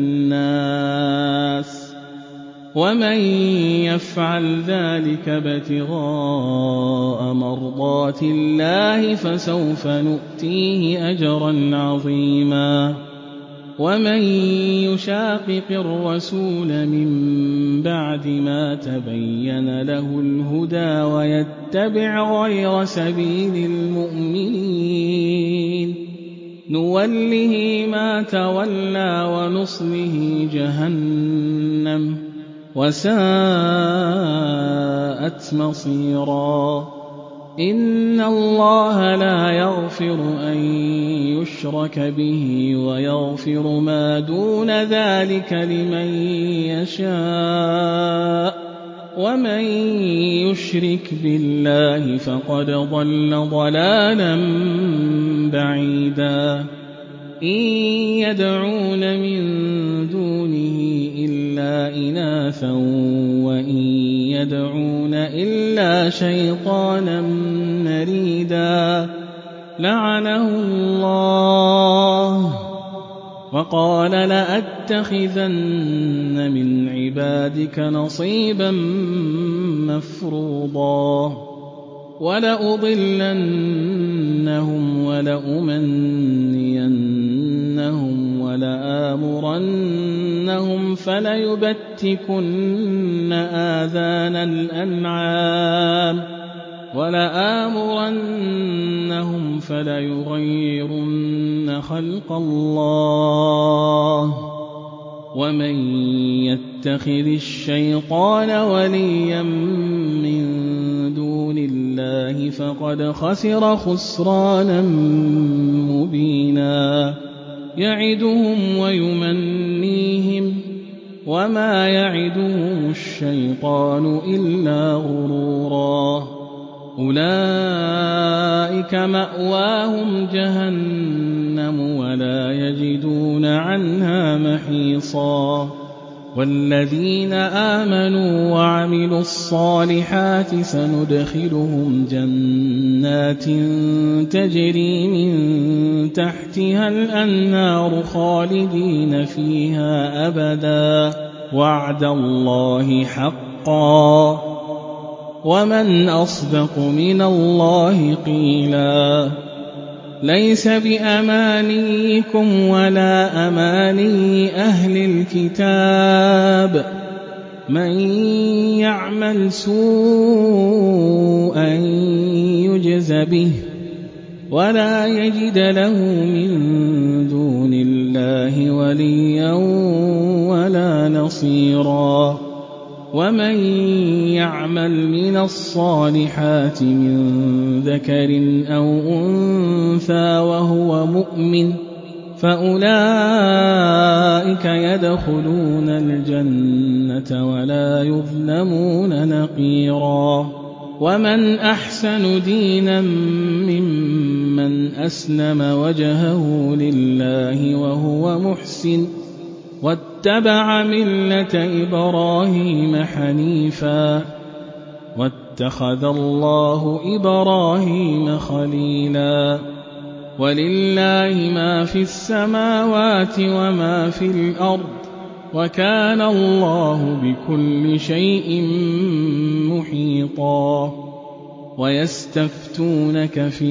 الناس ومن يفعل ذلك ابتغاء مرضات الله فسوف نؤتيه أجرا عظيما ومن يشاقق الرسول من بعد ما تبين له الهدى ويتبع غير سبيل المؤمنين نوله ما تولى ونصله جهنم وساءت مصيرا إن الله لا يغفر أن يشرك به ويغفر ما دون ذلك لمن يشاء ومن يشرك بالله فقد ضل ضلالا بعيدا إن يدعون من دونه إلا إناثا وإن يدعون إلا شيطانا مريدا لعنه الله وقال لأتخذن من عبادك نصيبا مفروضا ولأضلنهم ولأمنينهم ولآمرنهم فليبتكن آذان الأنعام ولآمرنهم فليغيرن خلق الله ومن يتخذ الشيطان وليا من دون الله فقد خسر خسرانا مبينا يعدهم ويمنيهم وما يعدهم الشيطان إلا غرورا أولئك مأواهم جهنم ولا يجدون عنها محيصا والذين آمنوا وعملوا الصالحات سندخلهم جنات تجري من تحتها الأنهار خالدين فيها أبدا وعد الله حقا ومن أصدق من الله قيلا ليس بأمانيكم ولا أماني أهل الكتاب من يعمل سوءا يجز به ولا يجد له من دون الله وليا ولا نصيرا ومن يعمل من الصالحات من ذكر أو أنثى وهو مؤمن فأولئك يدخلون الجنة ولا يظلمون نقيرا ومن أحسن دينا ممن أسلم وجهه لله وهو محسن واتبع ملة إبراهيم حنيفا واتخذ الله إبراهيم خليلا ولله ما في السماوات وما في الأرض وكان الله بكل شيء محيطا ويستفتونك في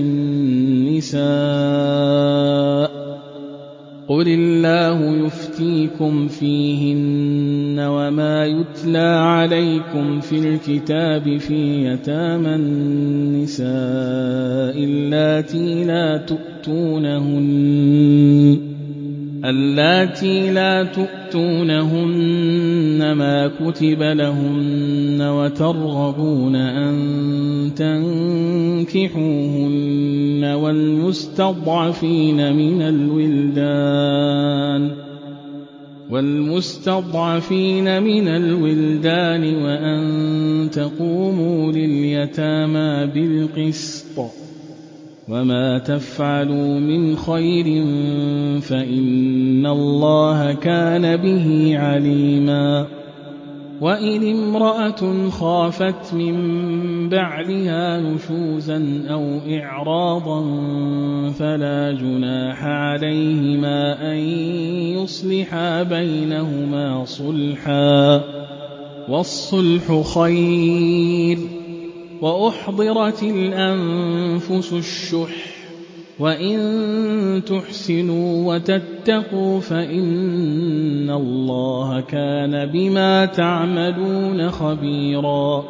النساء قل الله يفتيكم فيهن وما يتلى عليكم في الكتاب في يتامى النساء اللاتي لا اللاتي لا تؤتونهن ما كتب لهن وترغبون أن تنكحوهن والمستضعفين من الولدان وأن تقوموا لليتامى بالقسط وما تفعلوا من خير فإن الله كان به عليما وإن امرأة خافت من بعلها نشوزا أو إعراضا فلا جناح عليهما أن يصلحا بينهما صلحا والصلح خير وأحضرت الأنفس الشح وإن تحسنوا وتتقوا فإن الله كان بما تعملون خبيرا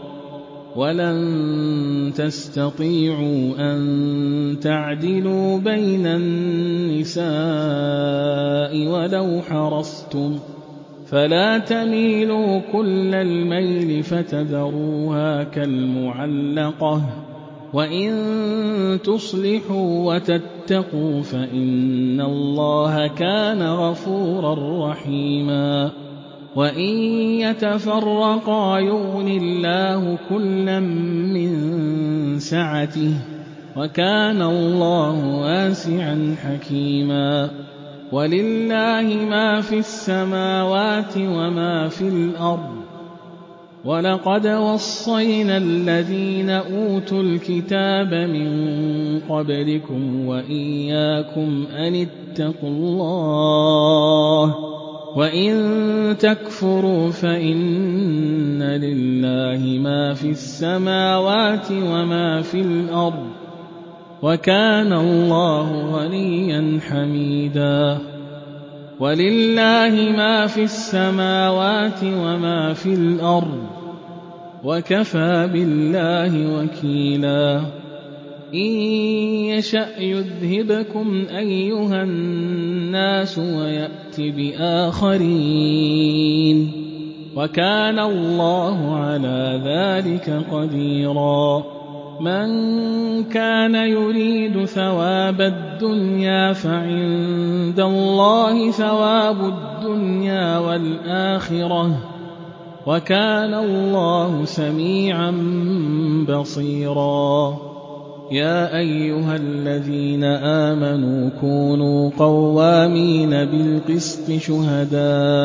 ولن تستطيعوا أن تعدلوا بين النساء ولو حرصتم فلا تميلوا كل الميل فتذروها كالمعلقة وإن تصلحوا وتتقوا فإن الله كان غفورا رحيما وإن يتفرقا يغن الله كلا من سعته وكان الله واسعا حكيما ولله ما في السماوات وما في الأرض ولقد وصينا الذين أوتوا الكتاب من قبلكم وإياكم أن اتقوا الله وإن تكفروا فإن لله ما في السماوات وما في الأرض وكان الله غنيا حميدا ولله ما في السماوات وما في الأرض وكفى بالله وكيلا إن يشأ يذهبكم أيها الناس ويأت بآخرين وكان الله على ذلك قديرا من كان يريد ثواب الدنيا فعند الله ثواب الدنيا والآخرة وكان الله سميعا بصيرا يا أيها الذين آمنوا كونوا قوامين بالقسط شهداء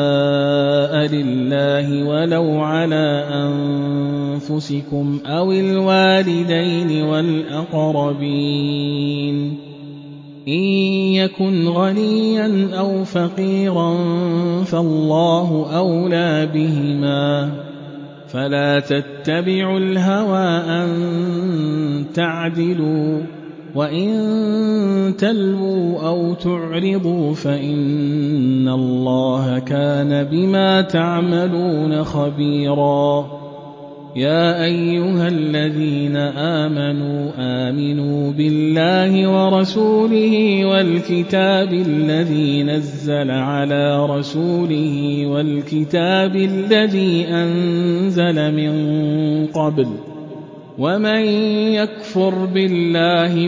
لله ولو على أنفسكم أو الوالدين والأقربين إن يكن غنيا أو فقيرا فالله أولى بهما فلا تتبعوا الهوى أن تعدلوا وإن تلووا أو تعرضوا فإن الله كان بما تعملون خبيرا يا أيها الذين آمنوا بالله ورسوله والكتاب الذي نزل على رسوله والكتاب الذي أنزل من قبل ومن يكفر بالله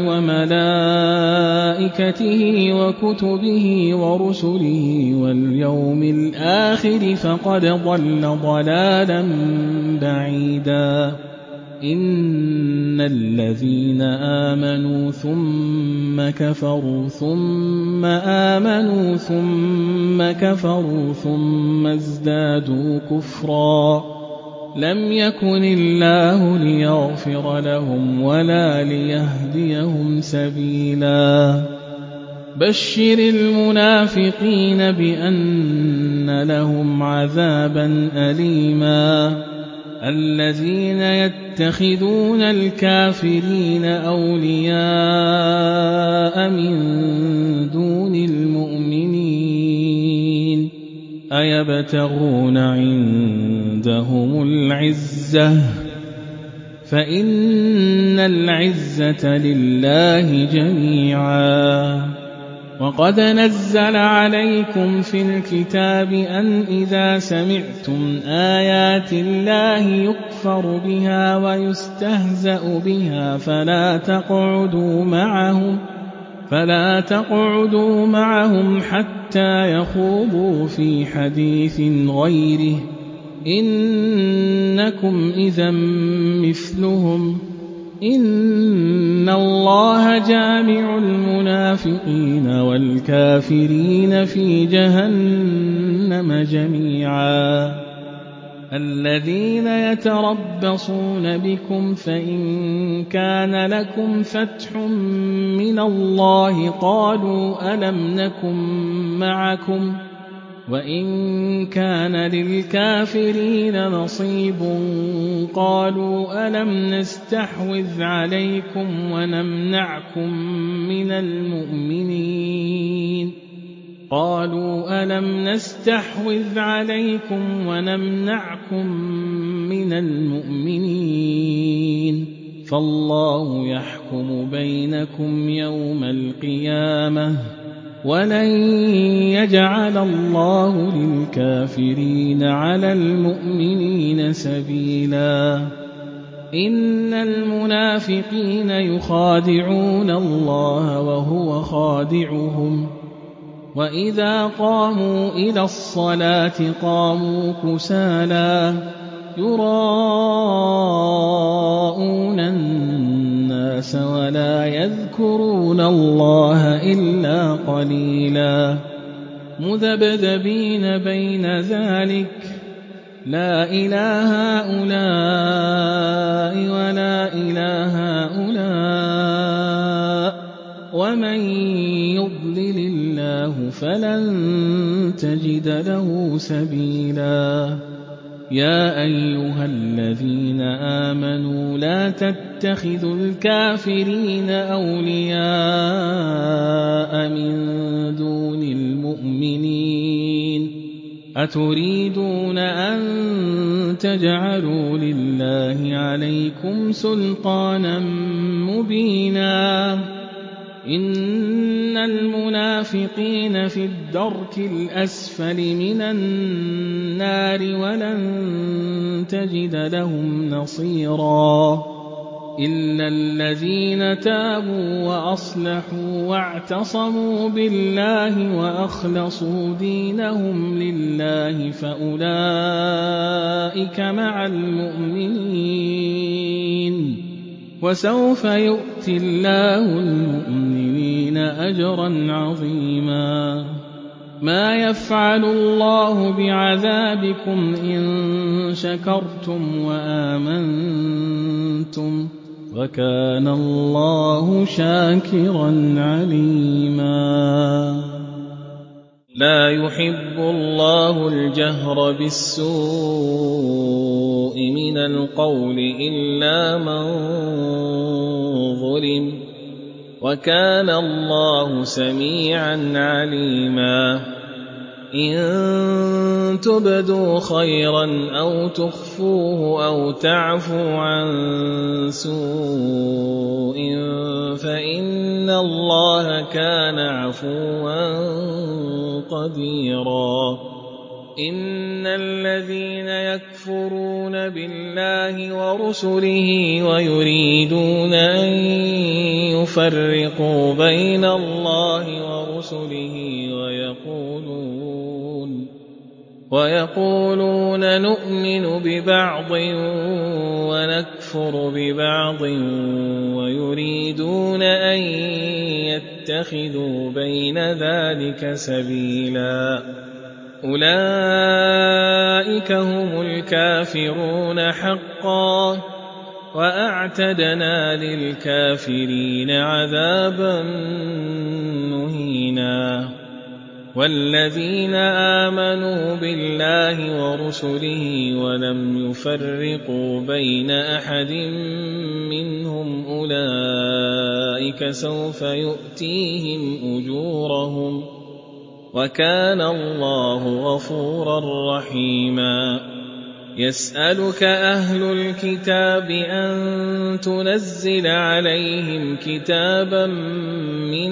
وملائكته وكتبه ورسله واليوم الآخر فقد ضل ضلالا بعيدا إن الذين آمنوا ثم كفروا ثم آمنوا ثم كفروا ثم ازدادوا كفرا لم يكن الله ليغفر لهم ولا ليهديهم سبيلا بشر المنافقين بأن لهم عذابا أليما الذين يتخذون الكافرين أولياء من دون المؤمنين أيبتغون عندهم العزة فإن العزة لله جميعا وقد نزل عليكم في الكتاب أن إذا سمعتم آيات الله يكفر بها ويستهزأ بها فلا تقعدوا معهم حتى يخوضوا في حديث غيره إنكم إذا مثلهم إن الله جامع المنافقين والكافرين في جهنم جميعا الذين يتربصون بكم فإن كان لكم فتح من الله قالوا ألم نكن معكم وإن كان للكافرين نصيب قالوا ألم نستحوذ عليكم ونمنعكم من المؤمنين فالله يحكم بينكم يوم القيامة ولن يجعل الله للكافرين على المؤمنين سبيلا إن المنافقين يخادعون الله وهو خادعهم وإذا قاموا إلى الصلاة قاموا كسالى يراءون الناس ولا يذكرون الله إلا قليلا مذبذبين بين ذلك لا إله هؤلاء ولا إله هؤلاء ومن يضلل الله فلن تجد له سبيلا يا أيها الذين آمنوا لا تتخذوا الكافرين أولياء من دون المؤمنين أتريدون أن تجعلوا لله عليكم سلطانا مبينا إن المنافقين في الدرك الأسفل من النار ولن تجد لهم نصيرا إلا الذين تابوا وأصلحوا واعتصموا بالله وأخلصوا دينهم لله فأولئك مع المؤمنين وسوف يؤتي الله المؤمنين أجرا عظيما ما يفعل الله بعذابكم إن شكرتم وآمنتم وكان الله شاكرا عليما لا يحب الله الجهر بالسوء من القول إلا من ظلم وكان الله سميعا عليما إن تبدوا خيرا أو تخفوه أو تعفوا عن سوء فإن الله كان عفوا قديرا إن الذين يكفرون بالله ورسله ويريدون أن يفرقوا بين الله ورسله ويقولون نؤمن ببعض ونكفر ببعض ويريدون أن يتخذوا بين ذلك سبيلا أولئك هم الكافرون حقا وأعتدنا للكافرين عذابا مهينا والذين آمنوا بالله ورسله ولم يفرقوا بين أحد منهم أولئك سوف يؤتيهم أجورهم وكان الله غفورا رحيما يسألك أهل الكتاب أن تنزل عليهم كتابا من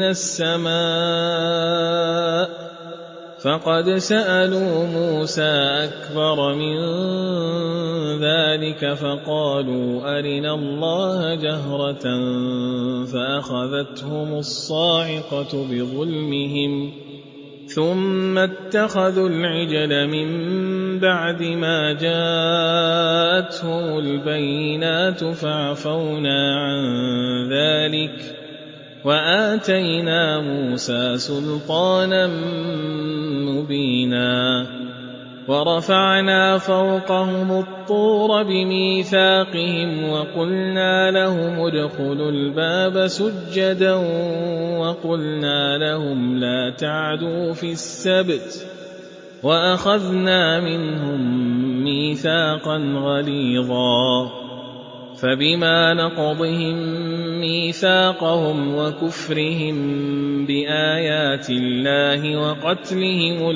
السماء فقد سألوا موسى أكبر من ذلك فقالوا أرنا الله جهرة فأخذتهم الصاعقة بظلمهم ثم اتخذوا العجل من بعد ما جاءتهم البينات فعفونا عن ذلك وآتينا موسى سلطانا مبينا ورفعنا فوقهم الطور بميثاقهم وقلنا لهم ادخلوا الباب سجدا وقلنا لهم لا تعدوا في السبت وأخذنا منهم ميثاقا غليظا فبما نقضهم ميثاقهم وكفرهم بآيات الله وقتلهم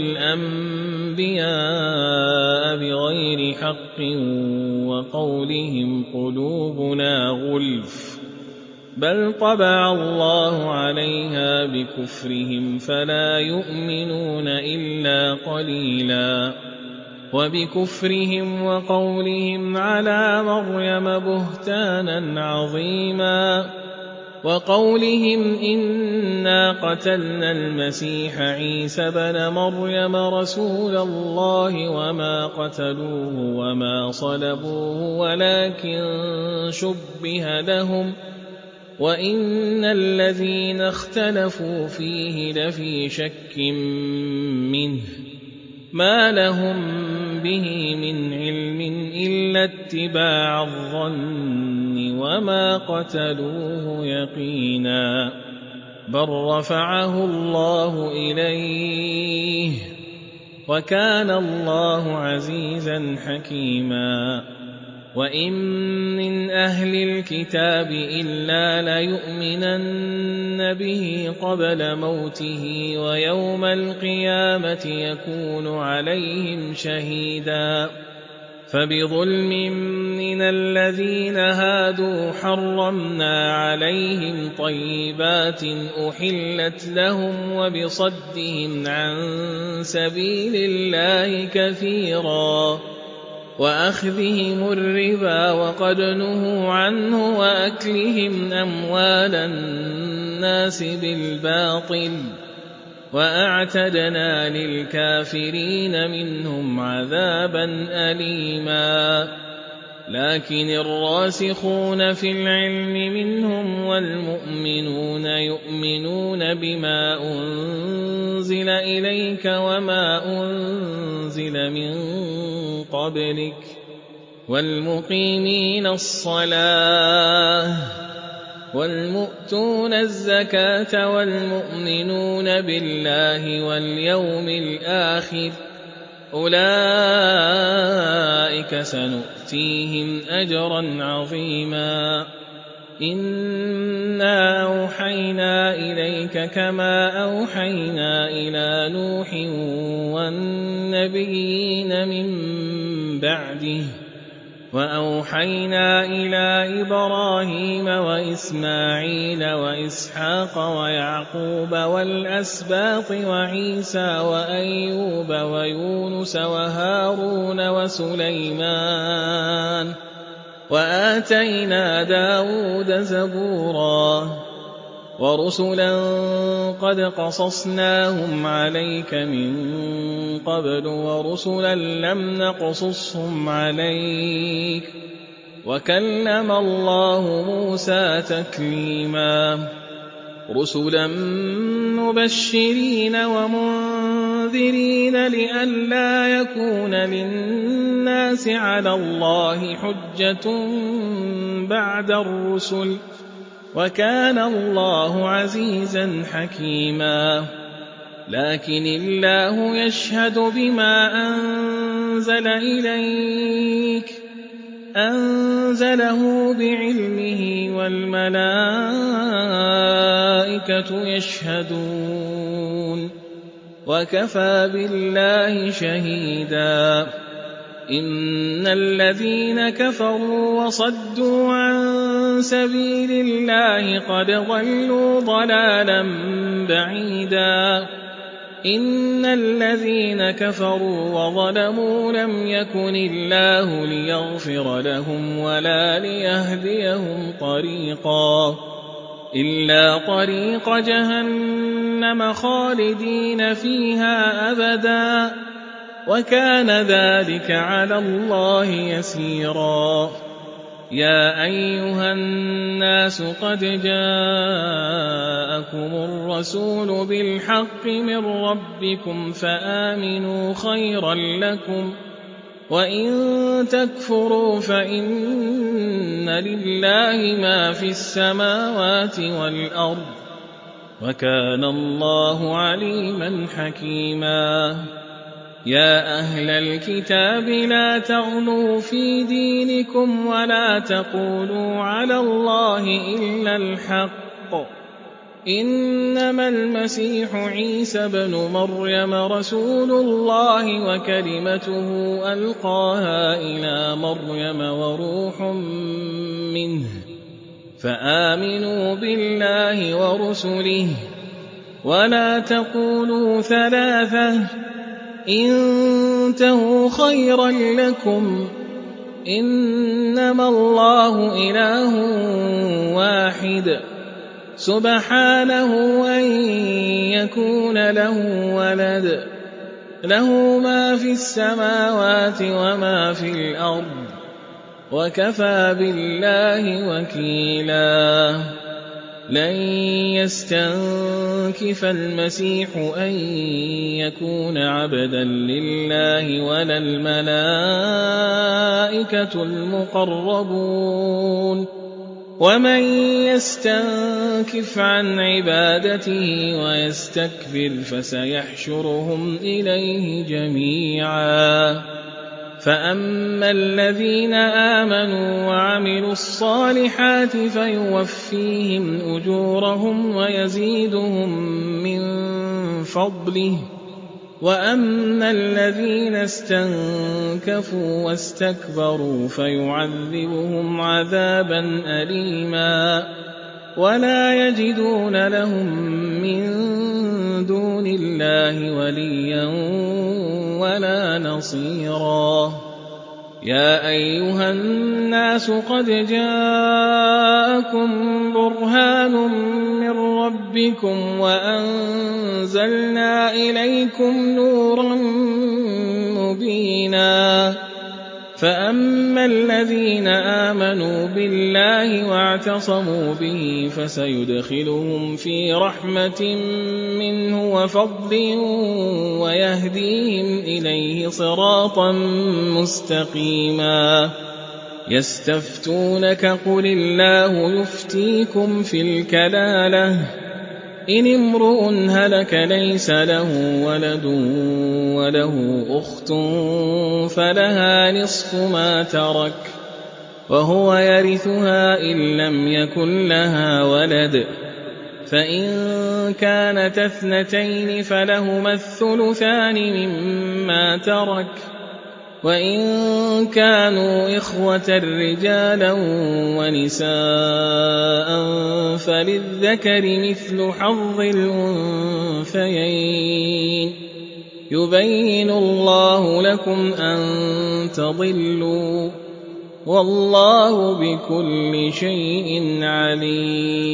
الأنبياء بغير حق وقولهم قلوبنا غلف بل طبع الله عليها بكفرهم فلا يؤمنون إلا قليلا وبكفرهم وقولهم على مريم بهتانا عظيما وقولهم إنا قتلنا المسيح عيسى بن مريم رسول الله وما قتلوه وما صلبوه ولكن شبه لهم وإن الذين اختلفوا فيه لفي شك منه ما لهم به من علم إلا اتباع الظن وما قتلوه يقينا بل رفعه الله إليه وكان الله عزيزا حكيما وإن من أهل الكتاب إلا ليؤمنن به قبل موته ويوم القيامة يكون عليهم شهيدا فبظلم من الذين هادوا حرمنا عليهم طيبات أحلت لهم وبصدهم عن سبيل الله كثيرا وأخذهم الربا وقد نهوا عنه وأكلهم أموال الناس بالباطل وأعتدنا للكافرين منهم عذابا أليما لكن الراسخون في العلم منهم والمؤمنون يؤمنون بما أنزل إليك وما أنزل من قبلك والمقيمين الصلاة والمؤتون الزكاة والمؤمنون بالله واليوم الآخر أولئك سنؤتيهم أجرا عظيما إنا أوحينا إليك كما أوحينا إلى نوح والنبيين من بعده وأوحينا إلى إبراهيم وإسماعيل وإسحاق ويعقوب والأسباط وعيسى وأيوب ويونس وهارون وسليمان وآتينا داود زبورا ورسلا قد قصصناهم عليك من قبل ورسلا لم نقصصهم عليك وكلم الله موسى تكليما رسلا مبشرين ومنذرين لئلا يكون للناس على الله حجة بعد الرسل وكان الله عزيزا حكيما لكن الله يشهد بما أنزل إليك أنزله بعلمه والملائكة يشهدون وكفى بالله شهيدا إن الذين كفروا وصدوا عن سبيل الله قد ضلوا ضلالا بعيدا إن الذين كفروا وظلموا لم يكن الله ليغفر لهم ولا ليهديهم طريقا إلا طريق جهنم خالدين فيها أبدا وكان ذلك على الله يسيرا يا أيها الناس قد جاءكم الرسول بالحق من ربكم فآمنوا خيرا لكم وإن تكفروا فإن لله ما في السماوات والأرض وكان الله عليما حكيما يا أهل الكتاب لا تغلوا في دينكم ولا تقولوا على الله إلا الحق إنما المسيح عيسى بن مريم رسول الله وكلمته ألقاها إلى مريم وروح منه فآمنوا بالله ورسله ولا تقولوا ثلاثة انتهوا خيرا لكم إنما الله إله واحد سبحانه أن يكون له ولد له ما في السماوات وما في الأرض وكفى بالله وكيلا لن يستنكف المسيح أن يكون عبدا لله ولا الملائكة المقربون ومن يستنكف عن عبادته ويستكبر فسيحشرهم إليه جميعا فأما الذين آمنوا وعملوا الصالحات فيوفيهم أجورهم ويزيدهم من فضله وأما الذين استنكفوا واستكبروا فيعذبهم عذابا أليما ولا يجدون لهم من دون الله وليا ولا نصيرا يا أيها الناس قد جاءكم برهان من ربكم وأنزلنا إليكم نورا مبينا فأما الذين آمنوا بالله واعتصموا به فسيدخلهم في رحمة منه وفضل ويهديهم إليه صراطا مستقيما يستفتونك قل الله يفتيكم في الكلالة إن امرؤ هلك ليس له ولد وله أخت فلها نصف ما ترك وهو يرثها إن لم يكن لها ولد فإن كانت اثنتين فلهما الثلثان مما ترك وإن كانوا إخوة رجالا ونساء فللذكر مثل حظ الأنثيين يبين الله لكم أن تضلوا والله بكل شيء عليم